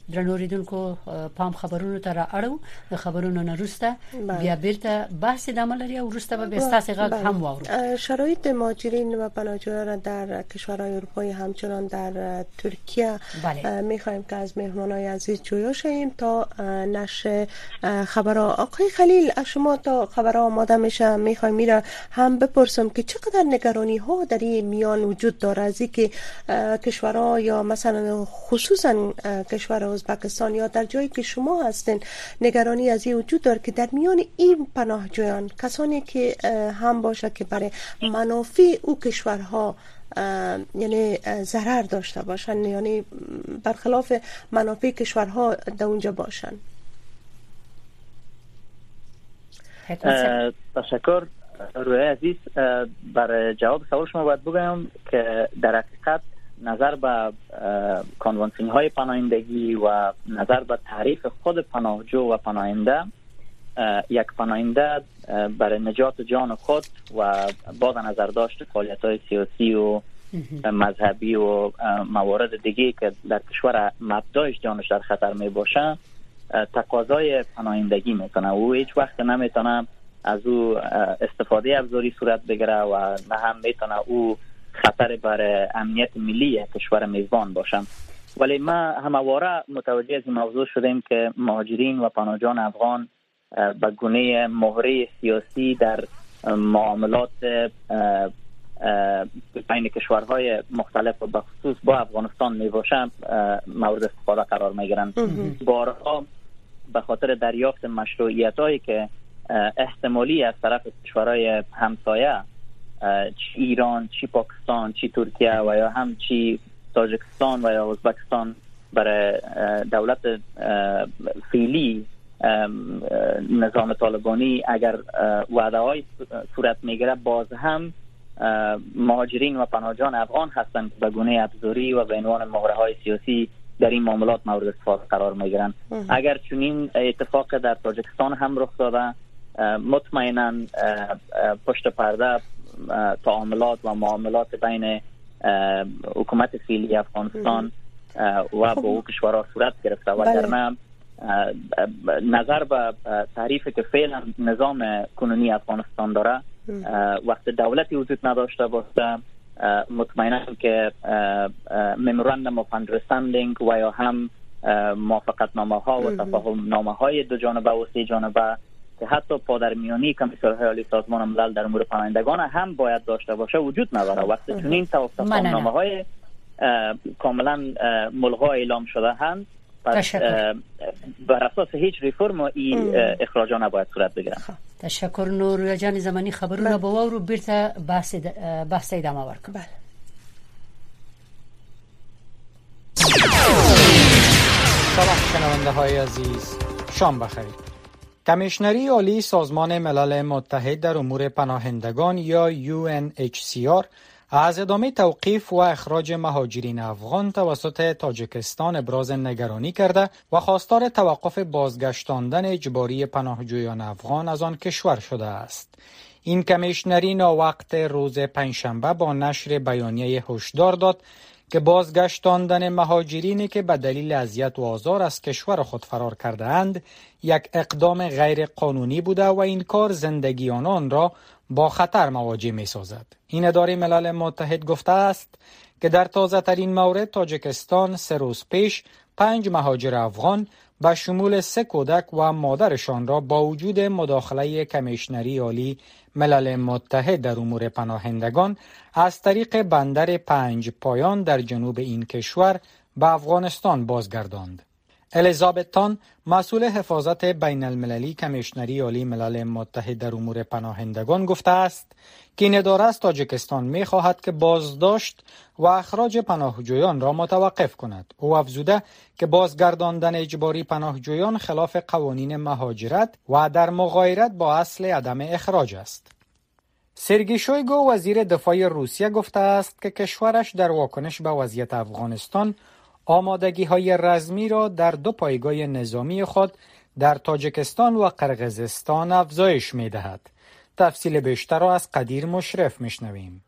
Speaker 2: درنوریدونکو پام خبرونو ته را اړو د خبرونو نه وروسته بیا بیرته بحث د عمل لري او وروسته به استاسې غږ هم واورو.
Speaker 6: شرایط مهاجرین و پناهجویان در کشورهای اروپایی همچنان در ترکیه میخوایم که از مهمانای عزیز جویا شویم تا نشر خبرها. آقای خلیل از شما تا خبرها آماده میشه میخوایم میره هم بپرسم که چقدر نگرانی ها در این میان وجود داره از اینکه کشورها یا مثلا خصوصا کشور ازبکستان یا در جایی که شما هستین نگرانی از این وجود داره که در میان این پناهجویان کسانی که هم باشه که برای منافع او کشورها یعنی ضرر داشته باشن، یعنی برخلاف منافع کشورها در اونجا باشن.
Speaker 5: تشکر روی عزیز. برای جواب سوال شما باید بگم که در حقیقت نظر به کنوانسیون های پناهندگی و نظر به تعریف خود پناهجو و پناهنده، یک پناهنده برای نجات جان خود و با نظر داشت فعالیت های سیاسی و مذهبی و موارد دیگه که در کشور مبدایش جانش در خطر می باشه تقاضای پناهندگی میکنه و هیچ وقت نمیتونه از او استفاده ابزاری صورت بگیره و نه هم میتونه او خطر بر امنیت ملی کشور میزبان باشه. ولی ما همواره متوجه از این موضوع شدیم که مهاجرین و پناهجویان افغان به گونه مهره سیاسی در معاملات بین کشورهای مختلف و بخصوص با افغانستان میباشند مورد استفاده قرار میگیرند. بارها به خاطر دریافت مشروعیت هایی که احتمالی از طرف کشورهای همسایه چی ایران، چی پاکستان، چی ترکیه و یا هم چی تاجیکستان و یا ازبکستان برای دولت فعلی نظام طالبانی اگر وعده های صورت میگیره باز هم مهاجرین و پناهجویان افغان هستند که به گونه ابزاری و به عنوان مهره های سیاسی در این معاملات مورد استفاده قرار میگیرند. اگر چنین اتفاق در تاجیکستان هم رخ داده مطمئنا پشت پرده تعاملات و معاملات بین حکومت فعلی افغانستان و با او کشورها صورت گرفته و درنه نظر به تعریفی که فعلا نظام کنونی افغانستان داره وقت دولتی وجود نداشته باشه مطمئنا که ممورندم اف اندرستندینگ و یا هم موافقتنامه ها و تفاهم نامه های دو جانبه و سه جانبه که حتی پادرمیانی کمیسیون‌های عالی سازمان ملل در امور پناهندگان هم باید داشته باشه وجود نداره. وقتی چنین تفاهم‌نامه‌های کاملا ملغا اعلام شده هستند پس بر اساس هیچ ریفرم این اخراجا نباید صورت بگیرن.
Speaker 2: تشکر. نور جان زمانی خبرونه با و رو بیرته بحث ادامه ورکو.
Speaker 6: بله.
Speaker 10: سلام شنونده های عزیز، شام بخیر. کمیشنری عالی سازمان ملل متحد در امور پناهندگان یا UNHCR از ادامه توقیف و اخراج مهاجرین افغان توسط تاجیکستان ابراز نگرانی کرده و خواستار توقف بازگشتاندن اجباری پناهجویان افغان از آن کشور شده است. این کمیشنری ناوقت روز پنجشنبه با نشر بیانیه هشدار داد که بازگشتاندن مهاجرینی که به دلیل اذیت و آزار از کشور خود فرار کرده اند یک اقدام غیر قانونی بوده و این کار زندگی آنان را با خطر مواجه می سازد. این اداره ملل متحد گفته است که در تازه ترین مورد تاجیکستان 3 روز پیش 5 مهاجر افغان به شمول 3 کودک و مادرشان را با وجود مداخله کمیشنری عالی ملل متحد در امور پناهندگان از طریق بندر 5 پایان در جنوب این کشور به افغانستان بازگرداند. الیزابت تان، مسئول حفاظت بین المللی کمیشنری عالی ملل متحد در امور پناهندگان گفته است که این اداره از تاجیکستان می خواهد که بازداشت و اخراج پناهجویان را متوقف کند. او افزوده که بازگرداندن اجباری پناهجویان خلاف قوانین مهاجرت و در مغایرت با اصل عدم اخراج است. سرگئی شویگو وزیر دفاع روسیه گفته است که کشورش در واکنش به وضعیت افغانستان آمادگی‌های رزمی را در 2 پایگاه نظامی خود در تاجیکستان و قرقیزستان افزایش می‌دهد. تفصیل بیشتر را از قدیر مشرف می‌شنویم.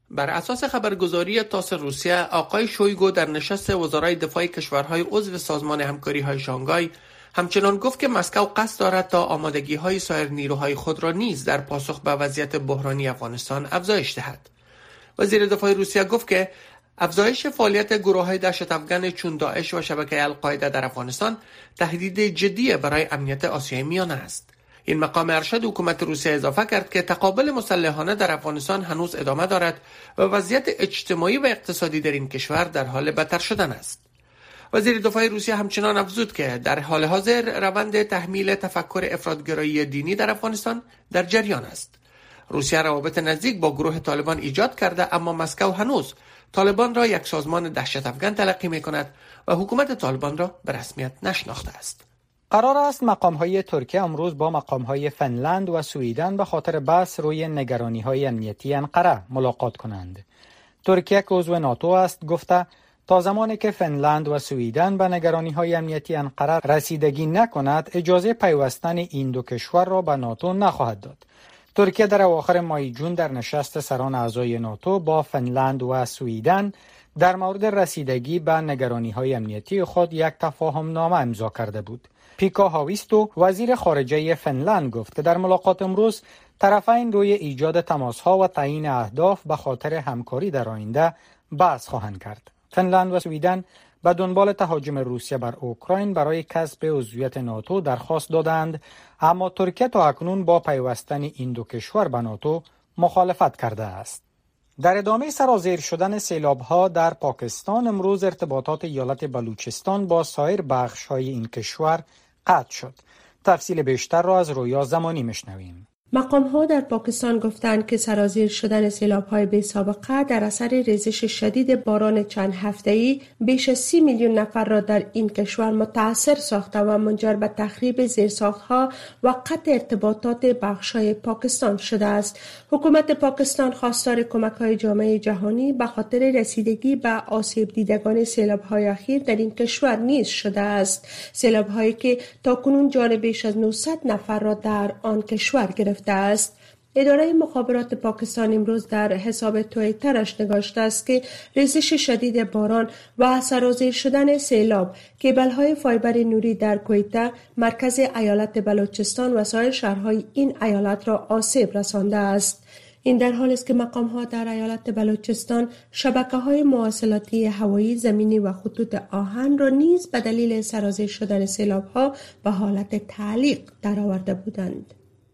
Speaker 11: بر اساس خبرگزاری تاس روسیه، آقای شویگو در نشست وزرای دفاع کشورهای عضو سازمان همکاری‌های شانگهای همچنان گفت که مسکو قصد دارد تا آمادگی‌های سایر نیروهای خود را نیز در پاسخ به وضعیت بحرانی افغانستان افزایش دهد. وزیر دفاع روسیه گفت که افزایش فعالیت گروه‌های دهشت افغان چون داعش و شبکه القاعده در افغانستان تهدید جدی برای امنیت آسیای میانه است. این مقام ارشد حکومت روسیه اضافه کرد که تقابل مسلحانه در افغانستان هنوز ادامه دارد و وضعیت اجتماعی و اقتصادی در این کشور در حال بدتر شدن است. وزیر دفاع روسیه همچنان افزود که در حال حاضر روند تحمیل تفکر افراطگرایی دینی در افغانستان در جریان است. روسیه روابط نزدیک با گروه طالبان ایجاد کرده، اما مسکو هنوز طالبان را یک سازمان دهشت افغان تلقی می‌کند و حکومت طالبان را به رسمیت نشناخته است.
Speaker 10: قرار است مقام‌های ترکیه امروز با مقام‌های فنلند و سوئیدن به خاطر بحث روی نگرانی‌های امنیتی انقره ملاقات کنند. ترکیه که عضو ناتو است گفته تا زمانی که فنلند و سوئیدن به نگرانی‌های امنیتی انقره رسیدگی نکند، اجازه پیوستن این دو کشور را به ناتو نخواهد داد. ترکیه در اواخر ماه جون در نشست سران اعضای ناتو با فنلند و سوئیدن در مورد رسیدگی به نگرانی‌های امنیتی خود یک تفاهم‌نامه امضا کرده بود. پیکا هاویستو وزیر خارجه فنلند گفت که در ملاقات امروز طرفین روی ایجاد تماس‌ها و تعیین اهداف به خاطر همکاری در آینده بحث خواهند کرد. فنلند و سوئیدن به دنبال تهاجم روسیه بر اوکراین برای کسب عضویت ناتو درخواست دادند، اما ترکیه تا اکنون با پیوستن این دو کشور به ناتو مخالفت کرده است. در ادامه سرازیر شدن سیلاب‌ها در پاکستان، امروز ارتباطات ایالت بلوچستان با سایر بخش‌های این کشور قطع شد. تفصیل بیشتر را از رویا زمانی میشنویم.
Speaker 6: مقام‌ها در پاکستان گفتند که سرازیر شدن سیلاب‌های بی‌سابقه در اثر ریزش شدید باران چند هفته‌ای بیش از 30 میلیون نفر را در این کشور متاثر ساخته و منجر به تخریب زیرساخت‌ها و قطع ارتباطات بخش‌های پاکستان شده است. حکومت پاکستان خواستار کمک‌های جامعه جهانی به خاطر رسیدگی به آسیب دیدگان سیلاب‌های اخیر در این کشور نیز شده است. سیلاب‌هایی که تاکنون جان بیش از 900 نفر را در آن کشور گرفته است. اداره مخابرات پاکستان امروز در حساب توییترش نگاشته است که ریزش شدید باران و سرازیر شدن سیلاب کیبل‌های فایبر نوری در کویتا، مرکز ایالت بلوچستان و سایر شهرهای این ایالت را آسیب رسانده است. این در حالی است که مقام‌ها در ایالت بلوچستان شبکه‌های مواصلاتی هوایی، زمینی و خطوط آهن را نیز به دلیل سرازیر شدن سیلاب‌ها به حالت تعلیق درآورده بودند.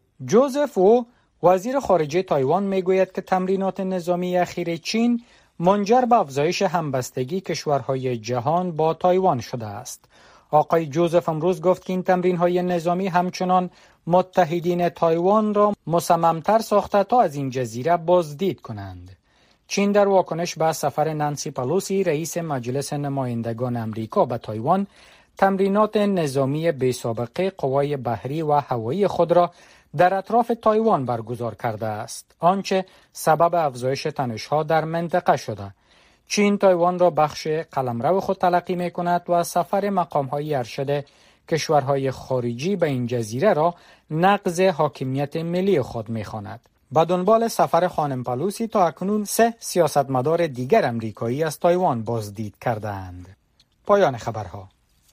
Speaker 10: جوزف او وزیر خارجه تایوان میگوید که تمرینات نظامی اخیر چین منجر به افزایش همبستگی کشورهای جهان با تایوان شده است. آقای جوزف امروز گفت که این تمرین‌های نظامی همچنان متحدین تایوان را مصمم‌تر ساخته تا از این جزیره بازدید کنند. چین در واکنش به سفر نانسی پلوسی رئیس مجلس نمایندگان امریکا به تایوان، تمرینات نظامی بی‌سابقه قوای بحری و هوایی خود را در اطراف تایوان برگزار کرده است، آنچه سبب افزایش تنش‌ها در منطقه شده. چین تایوان را بخش قلمرو خود تلقی می‌کند و سفر مقام‌های ارشد کشورهای خارجی به این جزیره را نقض حاکمیت ملی خود می‌خواند. به دنبال سفر خانم پلوسی تا اکنون 3 سیاستمدار دیگر امریکایی از تایوان بازدید کردند. پایان خبرها.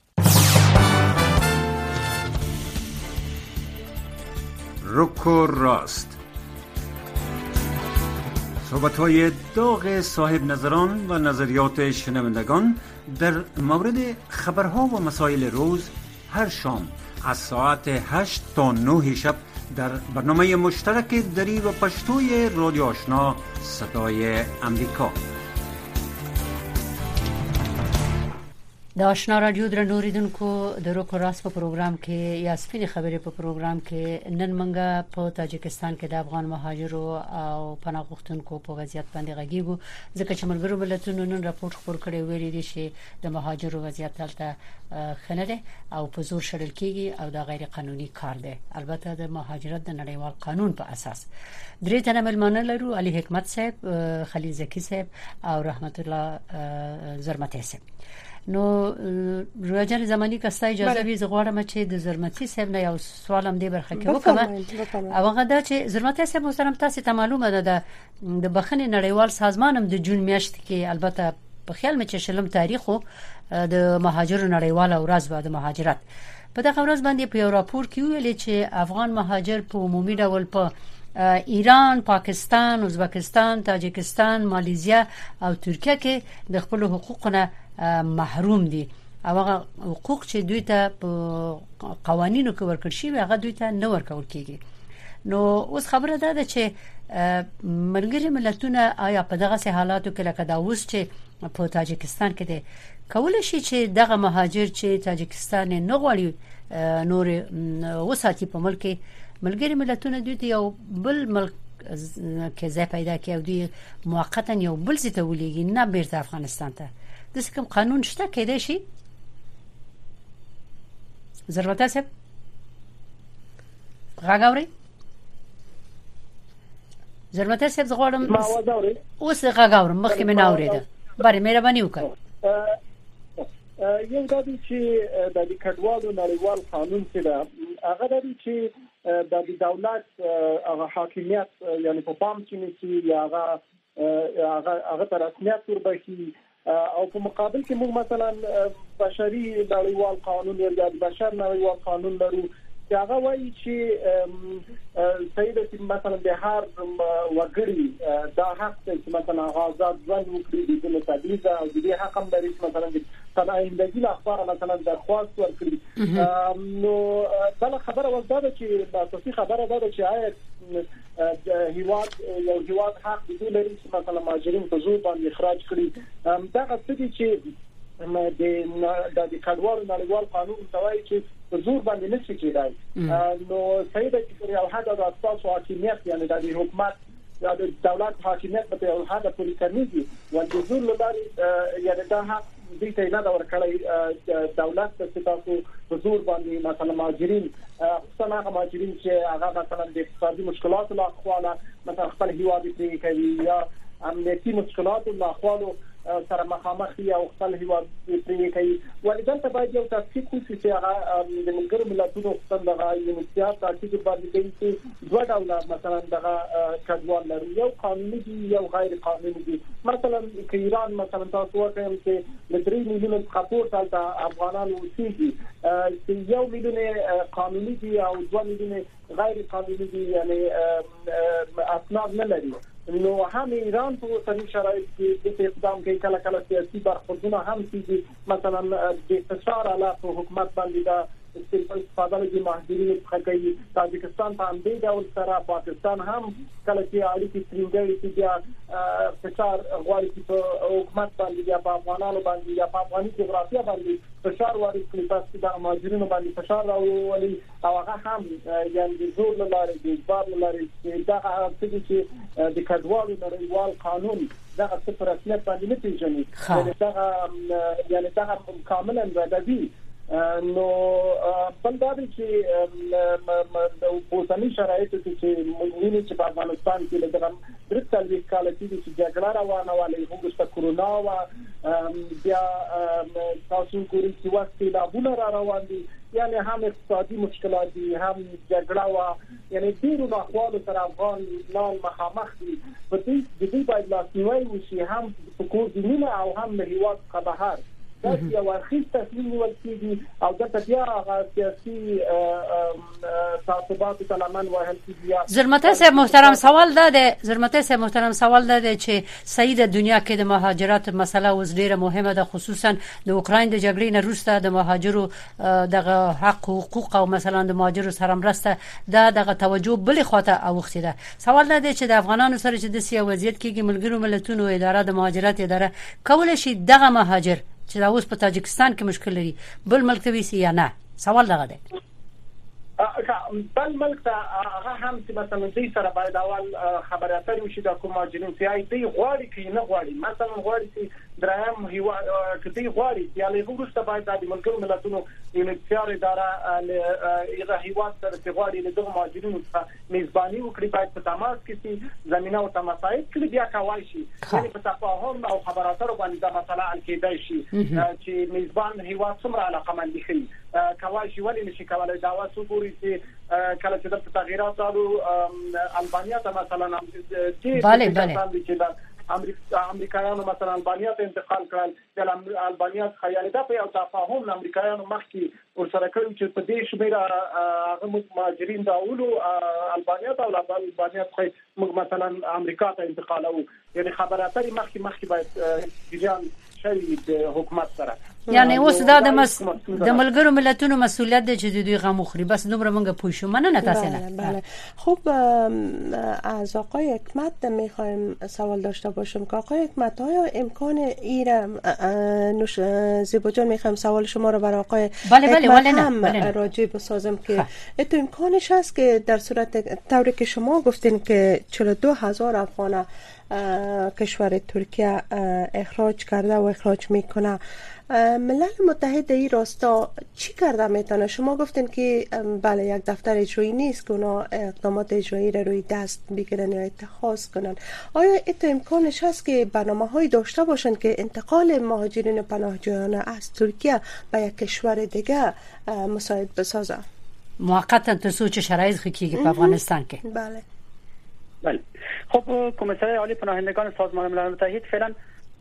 Speaker 3: رک و راست، صحبت‌های داغ صاحب نظران و نظریات شنوندگان در مورد خبرها و مسائل روز هر شام از ساعت 8 تا 9 شب در برنامه مشترک دری و پشتوی رادیو آشنا صدای امریکا.
Speaker 2: د آشنا رادیو درنوریدونکو د روکو راست په پروګرام کې یا سپینې خبرې په پروګرام کې نن منګه په تاجکستان کې د افغان مهاجرو او پناه غوښتونکو په وضعیت باندې غږیږو، ځکه چې ملګرو ملتونو نن راپورټ خپور کړی ویلي دي چې د مهاجرو وضعیت دلته خنره او په زور شړل کېږي او د غیر قانوني کار دی. البته د مهاجرت د نړیوال قانون په اساس. درې تنه ملمانه لرو، علي حکمت صاحب، خلیل زکی صاحب او رحمت الله زرمتی صاحب. نو روجان زمانی کستا اجازه وي زغوړم چې د زرمتی صاحب نه یو سوالم دی برخه کې وکم او هغه دا چې زرمتی صاحب محترم تاسو ته معلومه ده د بخښنې نړیوال سازمان هم د جون میاشت کې البته په خیال مې چې شلم تاریخ د مهاجرو نړیواله ورځ و د مهاجرت په دغه ورځ باندې په یو راپور کې ویل چې افغان مهاجر په عمومي ډول په ایران، پاکستان، ازبکستان، تاجکستان، مالیزیا او ترکیه کې د خپل حقوقونه محروم دي او هغه حقوق چې دوی ته په قوانینو کې ورکړل شي هغه دوی ته نه ورکول کیږي. نو اوس خبره ده چې ملګری ملتونه آیا په دغه حالاتو کې لکه دا اوس چې په تاجکستان کې ده کول شي چې دغه مهاجر چې تاجکستان نه غواړي نور وساتي په ملک ملګری ملتونه دوی ته یو بل ملک کې ځای پیدا کوي او دوی موقتا یو بل ځای ته ولېږي نه بیرته افغانستان ته د کوم قانون شته کېدای شي ضرورت صاحب غاغوري ضرورت صاحب زغړم اوس غاغورم مخکې مې ناوریده باري مهرباني وکړه
Speaker 9: یو دا چې د کډوالو نړیوال قانون کې دا هغه د چې د دولت حاکمیت یعنی په پام کې نشي یا هغه تر رسمیت وربشي او په مقابل کې موږ مثلا بشري نړیوال قانون یا د بشر نړیوال قانون لرو چې هغه وایي چې سیده مثلا د هر وګړي دا حق چې مثلا آزاد ژوند وکړي د تبعیض او د حق هم لري مثلا د آیندګي لپاره مثلا درخواست ورکړي. نو دا خبره وزده چې اساسي خبره ده چې آیا هیواد حق دی لري چې مثلا مهاجرین په زور باندې اخراج کړي. دا څه چې د کډوالو نړیوال قانون توایي چې په زور باندې نشي کېدای. نو سیده چې یو حد د اساس او حاکمیت یعنی د حکومت یا د دولت حاکمیت په یو حد پورې کړنیږي او د زور لپاره یعنی دا حق دې ته نه دا ورکړی دولت ته تاسو په زور باندې مثلا مهاجرین خصوصا هغه مهاجرین چې هغه مثلا د اقتصادي مشکلاتو له خواله مثلا خپل هیواد کې کوي یا امنیتي مشکلاتو له خواله سره مخامخ دي او خپل هیواد پرې کوي. ولې دلته باید یو تفصیل وشي چې هغه د ملګرو ملتونو څنګه یونیسیات تاسیس باندې کوي چې دوه ډول مثلا دغه کډوال لري یو قانوني دي یو غیر قانوني دي. مثلا ایران مثلا تاسو وایي چې د 3 میلیون خطور تلته افغانان اوسېږي چې 1 میلیون قانوني دي او 2 میلیون غیر قانوني دي یعنی اسناد نه لري. نو هم ایران په اوسني شرایط کې د اقدام کوي کله سیاسي برخوردونه هم کیږي مثلا د فشار علاوه حکومت باندې دا استفاده لري مهاجرین څخه کوي. تاجکستان په همدې ډول سره پاکستان هم کله چې اړیکې ټینګوي چې فشار غواړي چې په حکومت باندې یا په افغانانو باندې یا په افغاني جغرافیه باندې فشار وارد کړي تاسو د مهاجرینو باندې فشار راوړي او هغه هم یعنی د زور لاره د اجبار لاره دا څه چې د کډوالو نړیوال قانون دا څه پر رسمیت باندې نه پیژني یعنی دا کاملا ردوي. نو بل دا چې د اوسني شرایطو کې موږ چې په افغانستان کې لږه درته کال چې جګړه روانه و لږه کرونا و بیا تاسو ګورئ چې وخت لا بوله روان دي یعنی هم اقتصادي مشکلات دي هم جګړه و یعنی ډیرو احوال سره افغان نال مخامخ دي. په دې باید لاسنیوي وشي هم په کور دینه او هم له هیواد څخه بهر دا یو واخیس تصمیم نیول کیږي او دا بیا هغه سیاسي تعصبات تلمن وهل کیږي.
Speaker 2: زرمته صاحب محترم سوال ده چې صحیح د دنیا کې د مهاجرت مسله اوس ډیره مهمه ده خصوصا د اوکراین د جګړې نه وروسته د مهاجرو دغه حقوق او مثلا د مهاجرو سره مرسته دغه توجه بل خواته اوخته ده. سوال ده چې د افغانانو سره چې د سیاسي وضعیت کې ملګرو ملتونو اداره د مهاجرت اداره کول شي دغه مهاجر چې دا اوس په تاجکستان کې مشکل لري بل ملک ته ویسي یا نه سوال دغه ده.
Speaker 9: بل ملک ته هغه هم چې مثلا دې سره باید اول خبرې اترې وشي د کوم مهاجرین چې دوی غواړي کې نه غواړي مثلا غواړي چې درهم هیوا کتی غواړي یعنی وروسته باید د ملګرو ملتونو یونیسیار اداره له هیوا سره غواړي له دغه مهاجرینو څخه میزباني وکړي باید په تماس کې زمينه او تماسایت کړي بیا کوي شي یعنی په تفاهم او خبراتو باندې دا مسله حل کېدای شي چې میزبان هیوا څومره علاقمند دي کوي شي ولې نشي کولای دا واسو پوری چې کله چې د تغیرات او البانیا ته مثلا
Speaker 2: بله
Speaker 9: امریکایانو مثلا البانیا ته انتقال کړل د البانیا خیالي ده په یو تفاهم امریکایانو مخکې ورسره کړی چې په دې شمیره هغه مهاجرین دا اولو البانیا ته او البانیا ته موږ مثلا امریکا ته انتقالو یعنی خبرات لري مخکې باید جریان شوی د حکومت سره
Speaker 2: یعنی اوس دا د ملګرو ملتونو مسؤلیت دی چې دوی غو مخري بس دومره موږ پوښو مننه تاسو نه.
Speaker 6: بله خب از آقای حکمت میخوایم سوال داشته باشم که آقای حکمت آیا امکان نوش زیبا جان میخوایم سوال شما رو برای آقای حکمت هم راجع بسازم که اتو امکانش هست که در صورت طوری که شما گفتین که 42,000 افغان کشور ترکیه اخراج کرده و اخراج میکنه ملل متحد این راستا چی کرده میتونه؟ شما گفتین که بله یک دفتر اجرایی نیست که اونا اقدامات اجرایی را روی دست بگیرن یا اتخاذ کنن. آیا ایت امکانش هست که برنامه های داشته باشن که انتقال مهاجرین و پناهجویان از ترکیه به یک کشور دیگه مساعد بسازه؟
Speaker 2: موقتا تا سوچ شرایط خیلی که افغانستان که
Speaker 8: بله خب کمیسر عالی پناهندگان سازمان ملل متحد فعلا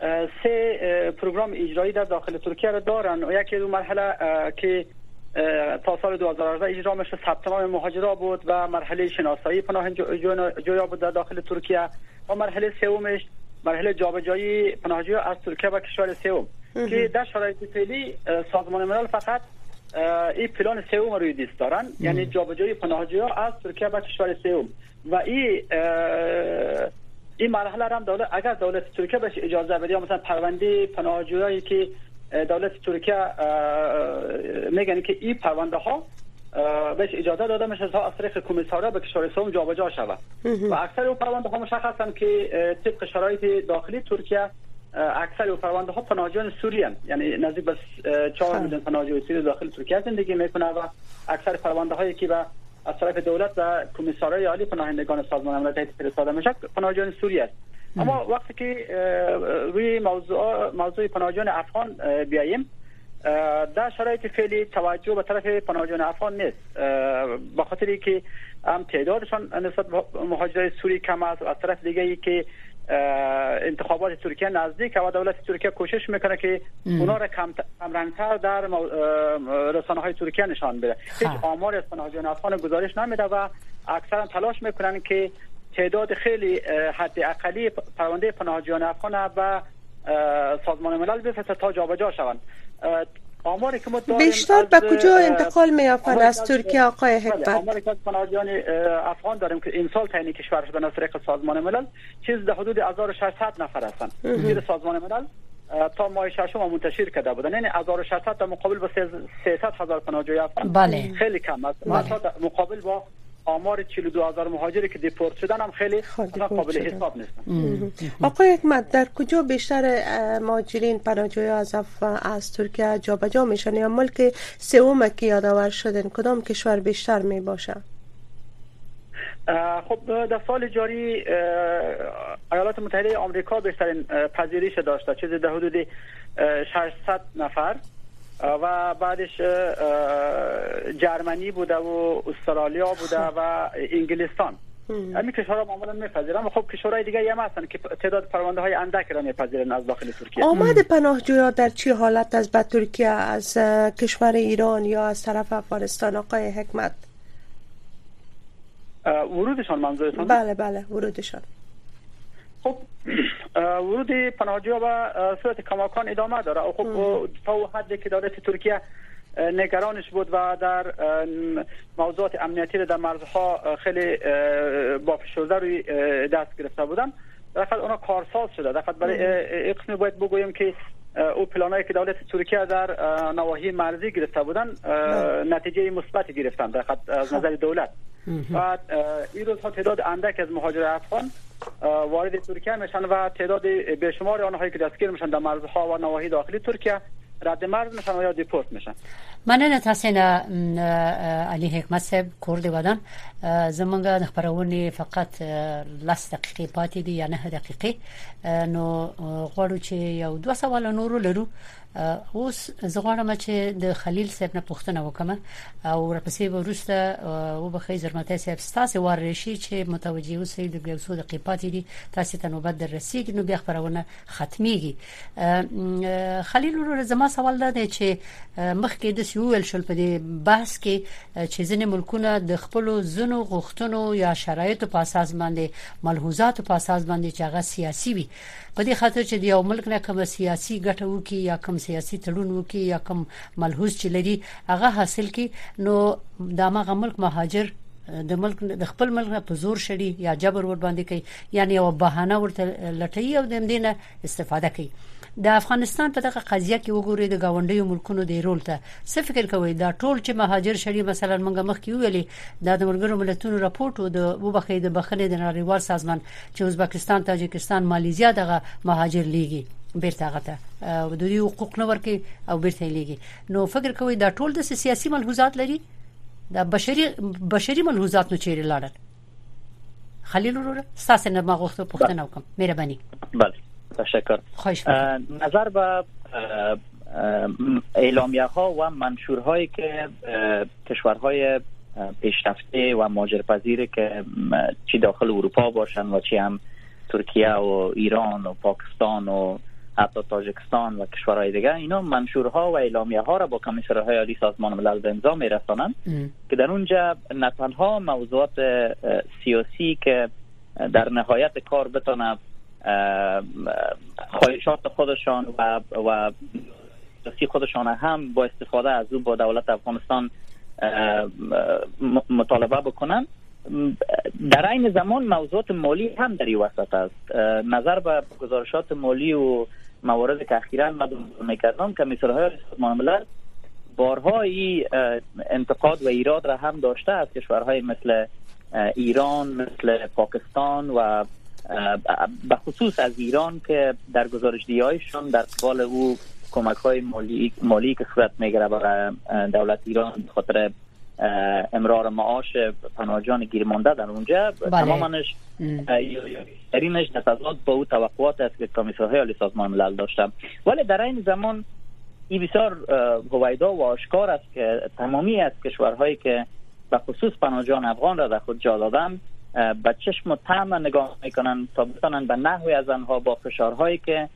Speaker 8: 3 پروگرام اجرایی در داخل ترکیه را دارن و یکی دو مرحله که تا سال 2018 اجرا میشه ثبت نام مهاجرا بود و مرحله شناسایی پناهجویا بود در داخل ترکیه و مرحله سومش مرحله جابجایی پناهجویا از ترکیه به کشور سوم که در شرایط فعلی سازمان ملل فقط این پلان سوم روی دست دارن یعنی جابجایی پناهجویا از ترکیه به کشور سوم و این مرحله هم اگر دولت ترکیه بهش اجازه بده یا مثلا پرونده پناهجویایی که دولت ترکیه میگن که این پرونده ها بهش اجازه داده میشه تا از طریق کمیساریا به کشور سوم جابجا شود و اکثر اون پرونده ها مشخصن که طبق شرایط داخلی ترکیه اکثر اون پرونده ها پناهجویان سوری هستند یعنی نزدیک به 4 میلیون پناهجوی سوری داخل ترکیه زندگی میکنه و اکثر پرونده هایی که به از طرف دولت و کمیسارای عالی پناهندگان سازمان ملل متحد فرستاده میشه پناهجویان سوری است. اما وقتی که روی موضوع پناهجویان افغان بیاییم در شرایط فعلی توجه به طرف پناهجویان افغان نیست به خاطری که هم تعدادشان نسبت به مهاجرای سوری کم است و از طرف دیگه ای که انتخابات ترکیه نزدیک و دولت ترکیه کوشش میکنه که اونا را کم رنگتر در رسانه های ترکیه نشان بده. هیچ آمار از پناهجویان افغان گزارش نمیده و اکثرا تلاش میکنن که تعداد خیلی حد اقلی پرونده پناهجویان افغان و سازمان ملل بفرسته تا جابجا شوند. آماری که ما داریم
Speaker 6: بیشتر به کجا انتقال می‌یابند از ترکیه آقای حکمت؟
Speaker 8: آماری که پناهجویان افغان داریم که امسال تعیین کشور شدن از طریق سازمان ملل چیز در حدود 1600 نفر هستند. زیر سازمان ملل تا ماه ششم منتشر کرده بودن یعنی 1600 در مقابل با 300,000 پناهجوی افغان خیلی کم است. مقابل با آمار 42,000 مهاجری که دیپورت شدن هم خیلی قابل حساب نیستن.
Speaker 6: آقای حکمت در کجا بیشتر مهاجرین پناهجوی از ترکیه جابجا میشن یا ملک سوم که یادآور شدن کدام کشور بیشتر می باشه؟
Speaker 8: خب در سال جاری ایالات متحده آمریکا بیشترین پذیرش داشته چیزی در حدود 600 نفر و بعدش جرمنی بوده و استرالیا بوده و انگلستان. همین کشورها معمولا میپذیرن. خب کشورهای دیگه هم هستن که تعداد پرونده های اندک را میپذیرن از داخل ترکیه.
Speaker 6: آمد پناهجویان در چه حالت از به ترکیه از کشور ایران یا از طرف افغانستان آقای حکمت؟
Speaker 8: ورودشان منظورتان؟
Speaker 6: بله ورودشان.
Speaker 8: خب ورود پناهجویان به صورت کماکان ادامه داره. خب تا حدی که دولت ترکیه نگرانش بود و در موضوعات امنیتی در مرزها خیلی با فشرده روی دست گرفته بودن در حقیقت اونا کارساز شده. در حقیقت برای قسمی باید بگویم که او پلانایی که دولت ترکیه در نواحی مرزی گرفته بودن نتیجه مثبتی گرفتن در حقیقت از نظر دولت و این روزها تعداد اندک از مهاجر افغان وارد ترکیه میشن و تعداد بیشمار آنهایی که دستگیر میشن در مرزها و نواحی داخلی ترکیه رد مرز میشن و یا دیپورت میشن.
Speaker 2: مننه تاسو نه علي حکمت صاحب کور دی ودان زمونږ د خبرونه فقط لاس دقیقې پاتې دي یا 9 دقیقې نو غواړو چې یو 2 سوال نور لرو. اوس زغړم چې د خلیل صاحب نه پوښتنه وکم او ورپسې ورسته او به خیر زرمته صاحب تاسو ورشي چې متوجي اوسئ د یو څو دقیقې پاتې دي تاسو ته نوبت در رسیدي نو بیا خبرونه ختميږي. خلیل ورو زما سوال ده چې مخکې د سیول شل په دې بحث کې چې ځینې ملکونه د خپل زونو غوښتنو یا شرایطو په اساس باندې ملحوظات په اساس باندې چې هغه سیاسي وي په دې خاطر چې د یو ملک نه کوم سیاسي ګټه وکي یا کوم سیاسي تړون وکي یا کوم ملحوظ چې لري هغه حاصل کی نو دغه ملک مهاجر د ملک د خپل ملک په زور شړي یا جبر ور باندې کوي یعنی یو بهانه ورته لټي او د دې نه استفاده کوي. د افغانستان په دغه قضیه کې وګورئ د گاونډیو ملکونو د رول ته څه فکر کوي دا ټول چې مهاجر شړي مثلا موږ مخکې ویلي د ملګرو ملتونو راپورټ او د وبخې د بخښنې د نړیوال سازمان چې ازبکستان تاجکستان مالیزیا دغه مهاجر لیږي بیرته غته او د دې حقوق نه ورکي او بیرته لیږي نو فکر کوي دا ټول د سیاسي ملحوظات لري دا بشري ملحوظات نو چیرې لاړل. خلیل ورور تاسو نه ما غوښتل پوښتنه وکم مهرباني.
Speaker 5: بله تشکر. نظر به اعلامیه ها و منشورهایی که کشورهای پیشرفته و مهاجرپذیر که چی داخل اروپا باشن و چی هم ترکیه و ایران و پاکستان و حتی تاجیکستان و کشورهای دیگه اینا منشورها و اعلامیه ها را با کمیسرهای عالی سازمان ملل به امضا میرسانند که در اونجا نه تنها موضوعات سیاسی که در نهایت کار بتونه خواهشات خودشان و سیاسی خودشان هم با استفاده از او با دولت افغانستان مطالبه بکنن. در این زمان موضوعات مالی هم در این وسط است. نظر به گزارشات مالی و موارد که اخیراً من میکردم کمیسرهای سازمان ملل بارها انتقاد و ایراد را هم داشته از کشورهای مثل ایران مثل پاکستان و به خصوص از ایران که در گزارش‌دهی‌هایشان در قبال او کمک‌های مالی که صورت میگیره برای دولت ایران به خاطر امرار معاش پناهجویان گیرمانده در اونجا تمامش درینش تضاد با او توقعات است که کمیسرهای عالی سازمان ملل داشتم. ولی در این زمان این بسیار هویدا و آشکار است که تمامی از کشورهایی که به خصوص پناهجویان افغان را در خود جا دادن با چشم و طمع نگاه میکنن تا بتونن به نحوی از آنها با فشارهایی که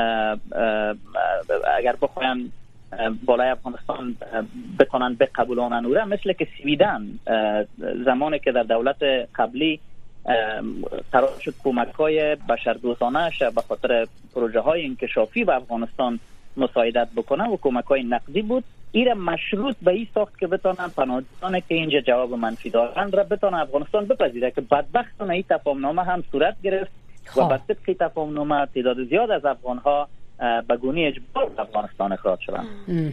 Speaker 5: اگر بخواین بالای افغانستان بتونن بقبولانن او را مثل که سویدن زمانی که در دولت قبلی قرار شد کمک‌های بشردوستانه به خاطر پروژه های انکشافی به افغانستان مساعدت بکنه و کمک‌های نقدی بود ایره مشروط به این ساخت که بتونن پناهجویانی که اینجا جواب منفی دارن را بتونن افغانستان بپذیره که بدبختانه این تفاهم‌نامه هم صورت گرفت و بر طبق تفاهم‌نامه تعداد زیاد از افغان‌ها به گونی اجبار به افغانستان اخراج شدن.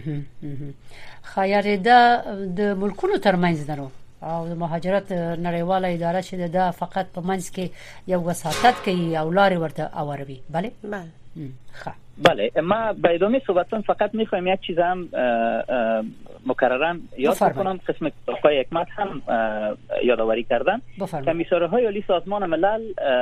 Speaker 2: خیر د ملکونو ترمنځ درو او د مهاجرت نړیواله اداره چې دا فقط په منځ کې یو وساطت کوي او لارې ورته اوروي. بله
Speaker 5: بله ما به ادامه صحبتون فقط میخوایم یک چیز هم مکرراً یاد کنم قسم آقای حکمت هم یادآوری کردن کمیسرهای عالی سازمان ملل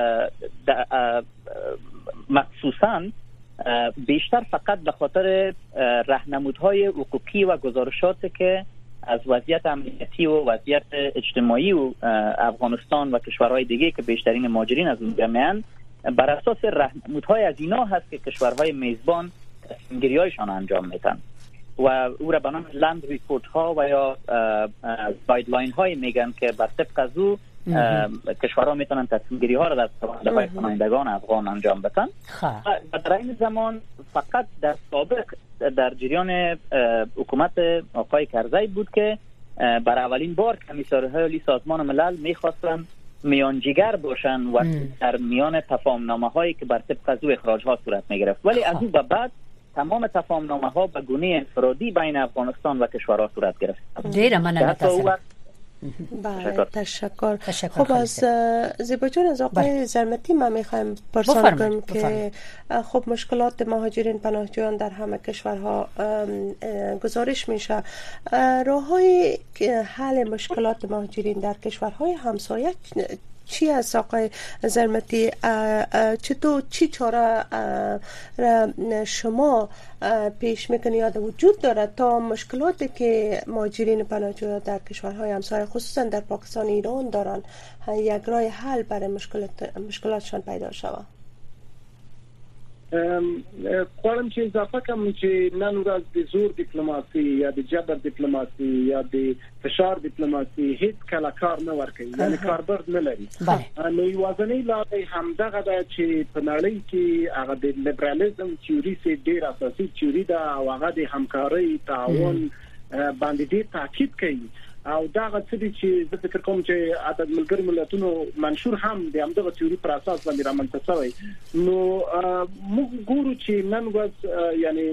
Speaker 5: مخصوصاً بیشتر فقط به خاطر راهنمودهای حقوقی و گزارشاتی که از وضعیت امنیتی و وضعیت اجتماعی و افغانستان و کشورهای دیگه که بیشترین مهاجرین از اونجا میان بر اساس راهنمودهای از اینا هست که کشورهای میزبان تصمیم‌گیری‌هایشان انجام میدن و او را به نام لند ریپورت ها و یا گایدلاین های میگن که بر طبق از او کشورها میتونن تصمیم‌گیری ها را در سوانده کنندگان افغان انجام بدن. و در این زمان فقط در سابق در جریان حکومت آقای کرزی بود که بر اولین بار کمیسرهای عالی سازمان ملل میخواستن میانجیگر باشن و در میان تفاهم‌نامه هایی که بر طبق از او اخراج ها صورت میگرفت ولی از او به بعد تمام تفاهم‌نامه ها به گونه انفرادی بین افغانستان و کشورها صورت گرفت.
Speaker 6: بله تشکر. خب از زیبا جان از آقای زرمتی ما میخوایم پرسان کنیم که خب مشکلات مهاجرین پناهجویان در همه کشورها گزارش میشه. راههای حل مشکلات مهاجرین در کشورهای همسایه چی است آقای زرمتی؟ چطور چی چاره شما پیش میکنید یا وجود داره تا مشکلاتی که مهاجرین پناهجویان در کشورهای همسایه خصوصا در پاکستان ایران دارن یک راه حل برای مشکلاتشان پیدا شود؟
Speaker 9: خواهرم که اضافه کنم که نن ورځ د زور دیپلماسی یا د جبر دیپلماسی یا د فشار دیپلماسی هیڅ کله کار نه ورکوي، یعنی کاربرد نه لري. نو یوازینۍ لاره همدغه ده چې په نړۍ کې هغه د لیبرالیزم تیوري سي ډېر اساسي تیوري ده او هغه د همکارۍ تعاون باندې ډېر تاکید کوي او دا غوښتي چې زه فکر کوم چې عدد ملګری ملتونو منشور هم د همدغه تیوري پر اساس باندې رامنځته شوی. نو موږ ګورو چې نن ورځ یعنی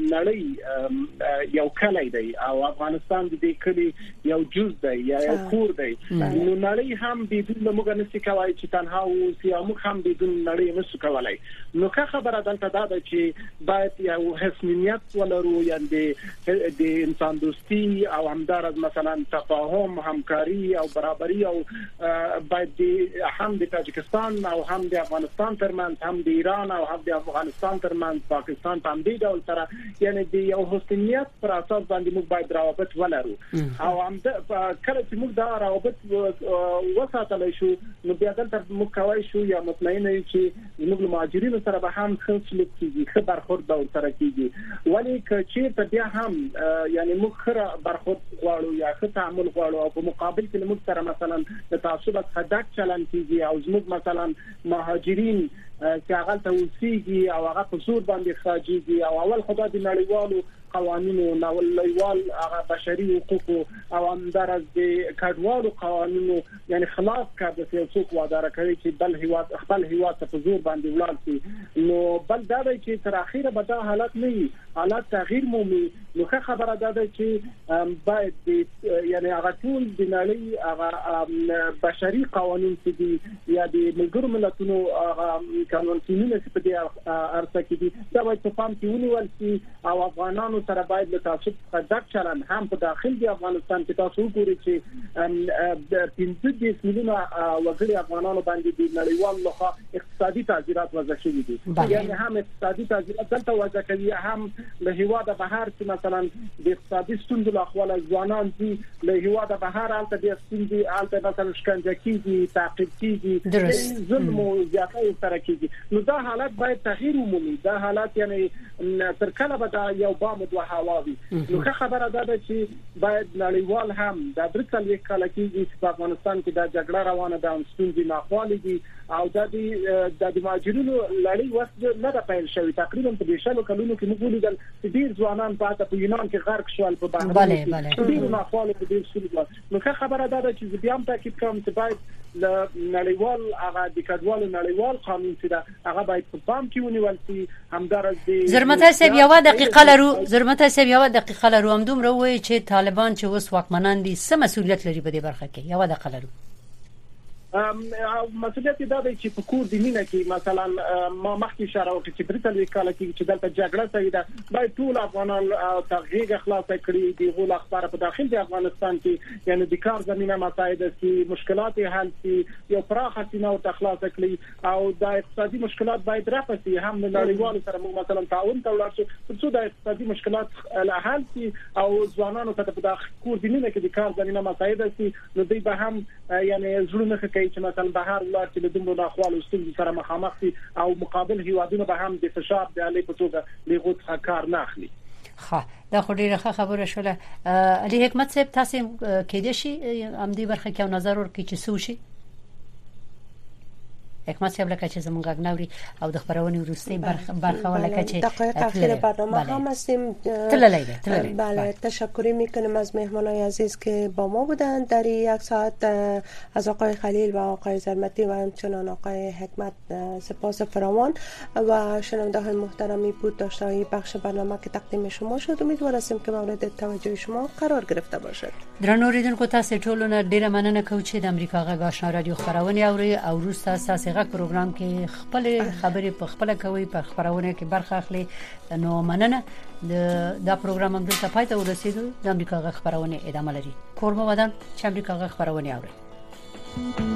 Speaker 9: نړۍ یو کلی دی او افغانستان د دې کلی یو جز دی یا یو کور دی. نو نړۍ هم بدون موږ نشي کولای چې تنها اوسي او موږ هم بدون نړۍ نشو کولای. نو که خبره دلته دا ده چې باید یو حسنیت ولرو، یعنی د انسان دوستی او همدارد مثلا تفاهم همکاری او برابری او باید هم د تاجکستان او هم د افغانستان ترمنځ، هم د ایران او هم د افغانستان ترمنځ، پاکستان په دې ډول سره یعنی د یو حسنیت پر اساس باندې موږ باید روابط ولرو او هم کله چې موږ دا روابط وساتلای شو نو بیا دلته موږ کولی شو یا مطمئن یو چې موږ مهاجرینو سره به هم ښه سلوک کیږي، ښه برخورد به ورسره کیږي. ولی که چیرته بیا هم یعنی موږ ښه برخورد غواړو یا ښه تعامل غواړو او په مقابل کې موږ سره مثلا د تعصب څخه چلن کیږي او زموږ مثلا مهاجرین چې هغه ته اوسېږي او هغه په زور باندې خاجيږي او اول خدای د نړیوالو قوانینو نړیوال هغه بشري حقوق او همدارس د کډوالو قوانینو یعنی خلاف کړي چې څوک وادار کوي چې بل هیواد خپل هیواد ته په زور باندې ولاړ شي. نو بل دا دی چې تر اخیره به دا حالت نه وي، حالت تغییر مومي. نو که خبره ده چې باید یعنی هغه ټول د نړۍ هغه بشري قوانین چې دي یا د ملګرو ملتونو هغه قانونونه چې په دې ارزه کې دي دا باید په پام کې ونیول شي او افغانانو سره باید له تعصب څخه چلن هم په داخل د افغانستان کې تاسو وګورئ چې 15 میلیونه وګړي افغانانو باندې د نړیوال لخوا اقتصادي تعزیرات وضع شوي دي. یعنی هم اقتصادي تعزیرات دلته وضع کوي، هم له هیواد بهر چې مثلا د اقتصادي ستونزو لخوا ځوانان دي له هیواد بهر البته د ستونزې البته مثلا شکنجه کیږي، تعقیب کیږي، ظلم او زیاتې سره کیږي. نو دا حالت باید تغییر ومومي. دا حالت یعنی تر کله به دا یو بام دوه هواوي. نو که خبره ده چې باید نړیوال هم د برتل کله کېږي چې په افغانستان کې دا جګړه روانه ده، ستونزې ناخوالې دي او د مهاجرینو لړۍ وخت نه ده پیل شوی. تقریبا په 20 کلونو کې موږ ولیدل چې ډیر ځوانان پاتې په یونان کې غرق شول په بحرونو کې، ډیر ناخوالې په دې سلسله. نو که خبره ده چې بیا هم تاکید کوم چې باید نړیوال هغه د کډوالو نړیوال قانون چې دا هغه باید په پام کې ونیول شي. همدارس د
Speaker 2: زرمته سیب یو دقیقه لرو هم دومره وایي چې طالبان چې اوس واکمنان دي څه مسؤلیت لري په دې برخه کې؟ یو دقیقه لرو.
Speaker 9: مسؤلیت دا دی چې په کور د مینه کې مثلا ما مخکې اشاره وکړه چې بریټل وکاله کې چې دلته جګړه شوې ده باید ټول افغانان تغییر خلاص کړي دي. غول اخبار په داخل د افغانستان کې یعنی د کار زمينه مساعده سي، مشکلات حل سي، یو پراخه سینه او تخلاص کړي او د اقتصادي مشکلات باید رافع سي. هم نړیوال سره موږ مثلا تعاون تولر شو څو د اقتصادي مشکلات حل سي او ځوانانو ته په داخل کور د مینه کې د کار زمينه مساعده سي. نو دوی به هم یعنی زړونه چې مثلا بهر ولر چې د دومره ناخوالو ستونزو سره مخامخ دي او مقابل هیوادونه به هم د فشار د علي په توګه لغوت کار نه اخلي.
Speaker 2: ښه دا خو ډیره خبره شوله. علي حکمت صاحب تاسو کې دي شي ام دې برخه کې نظر ورکړي چې څه وشي؟ حکمت صاحب لکه چې زموږ غنوري او د خبرونې وروستي برخه ولکه چې
Speaker 6: دقایق اخیر برنامه هم هستیم.
Speaker 2: تللی.
Speaker 6: بله تشکر میکنم از مهمانای عزیز که با ما بودند در یک ساعت، از آقای خلیل و آقای زرمتی و همچنان آقای حکمت سپاس فراوان و شنونده های محترمی بود داشته های بخش برنامه که تقدیم شما شد. امیدوار هستیم که مورد توجه شما قرار گرفته باشد.
Speaker 2: درنو ریدونکو تاسو ټول نه ډیره مننه کوم چې د امریکا غږ آشنا رادیو خبرونه اوري او روستا تاسو غږ پروګرام کې خپل خبرې په خپل کوي په خبرونه کې برخه اخلي. نو مننه دا پروګرام هم دلته پای ته ورسېدو. د امریکا غږ خبرونه ادامه لري. کوربه ودان چې امریکا غږ خبرونه اوري.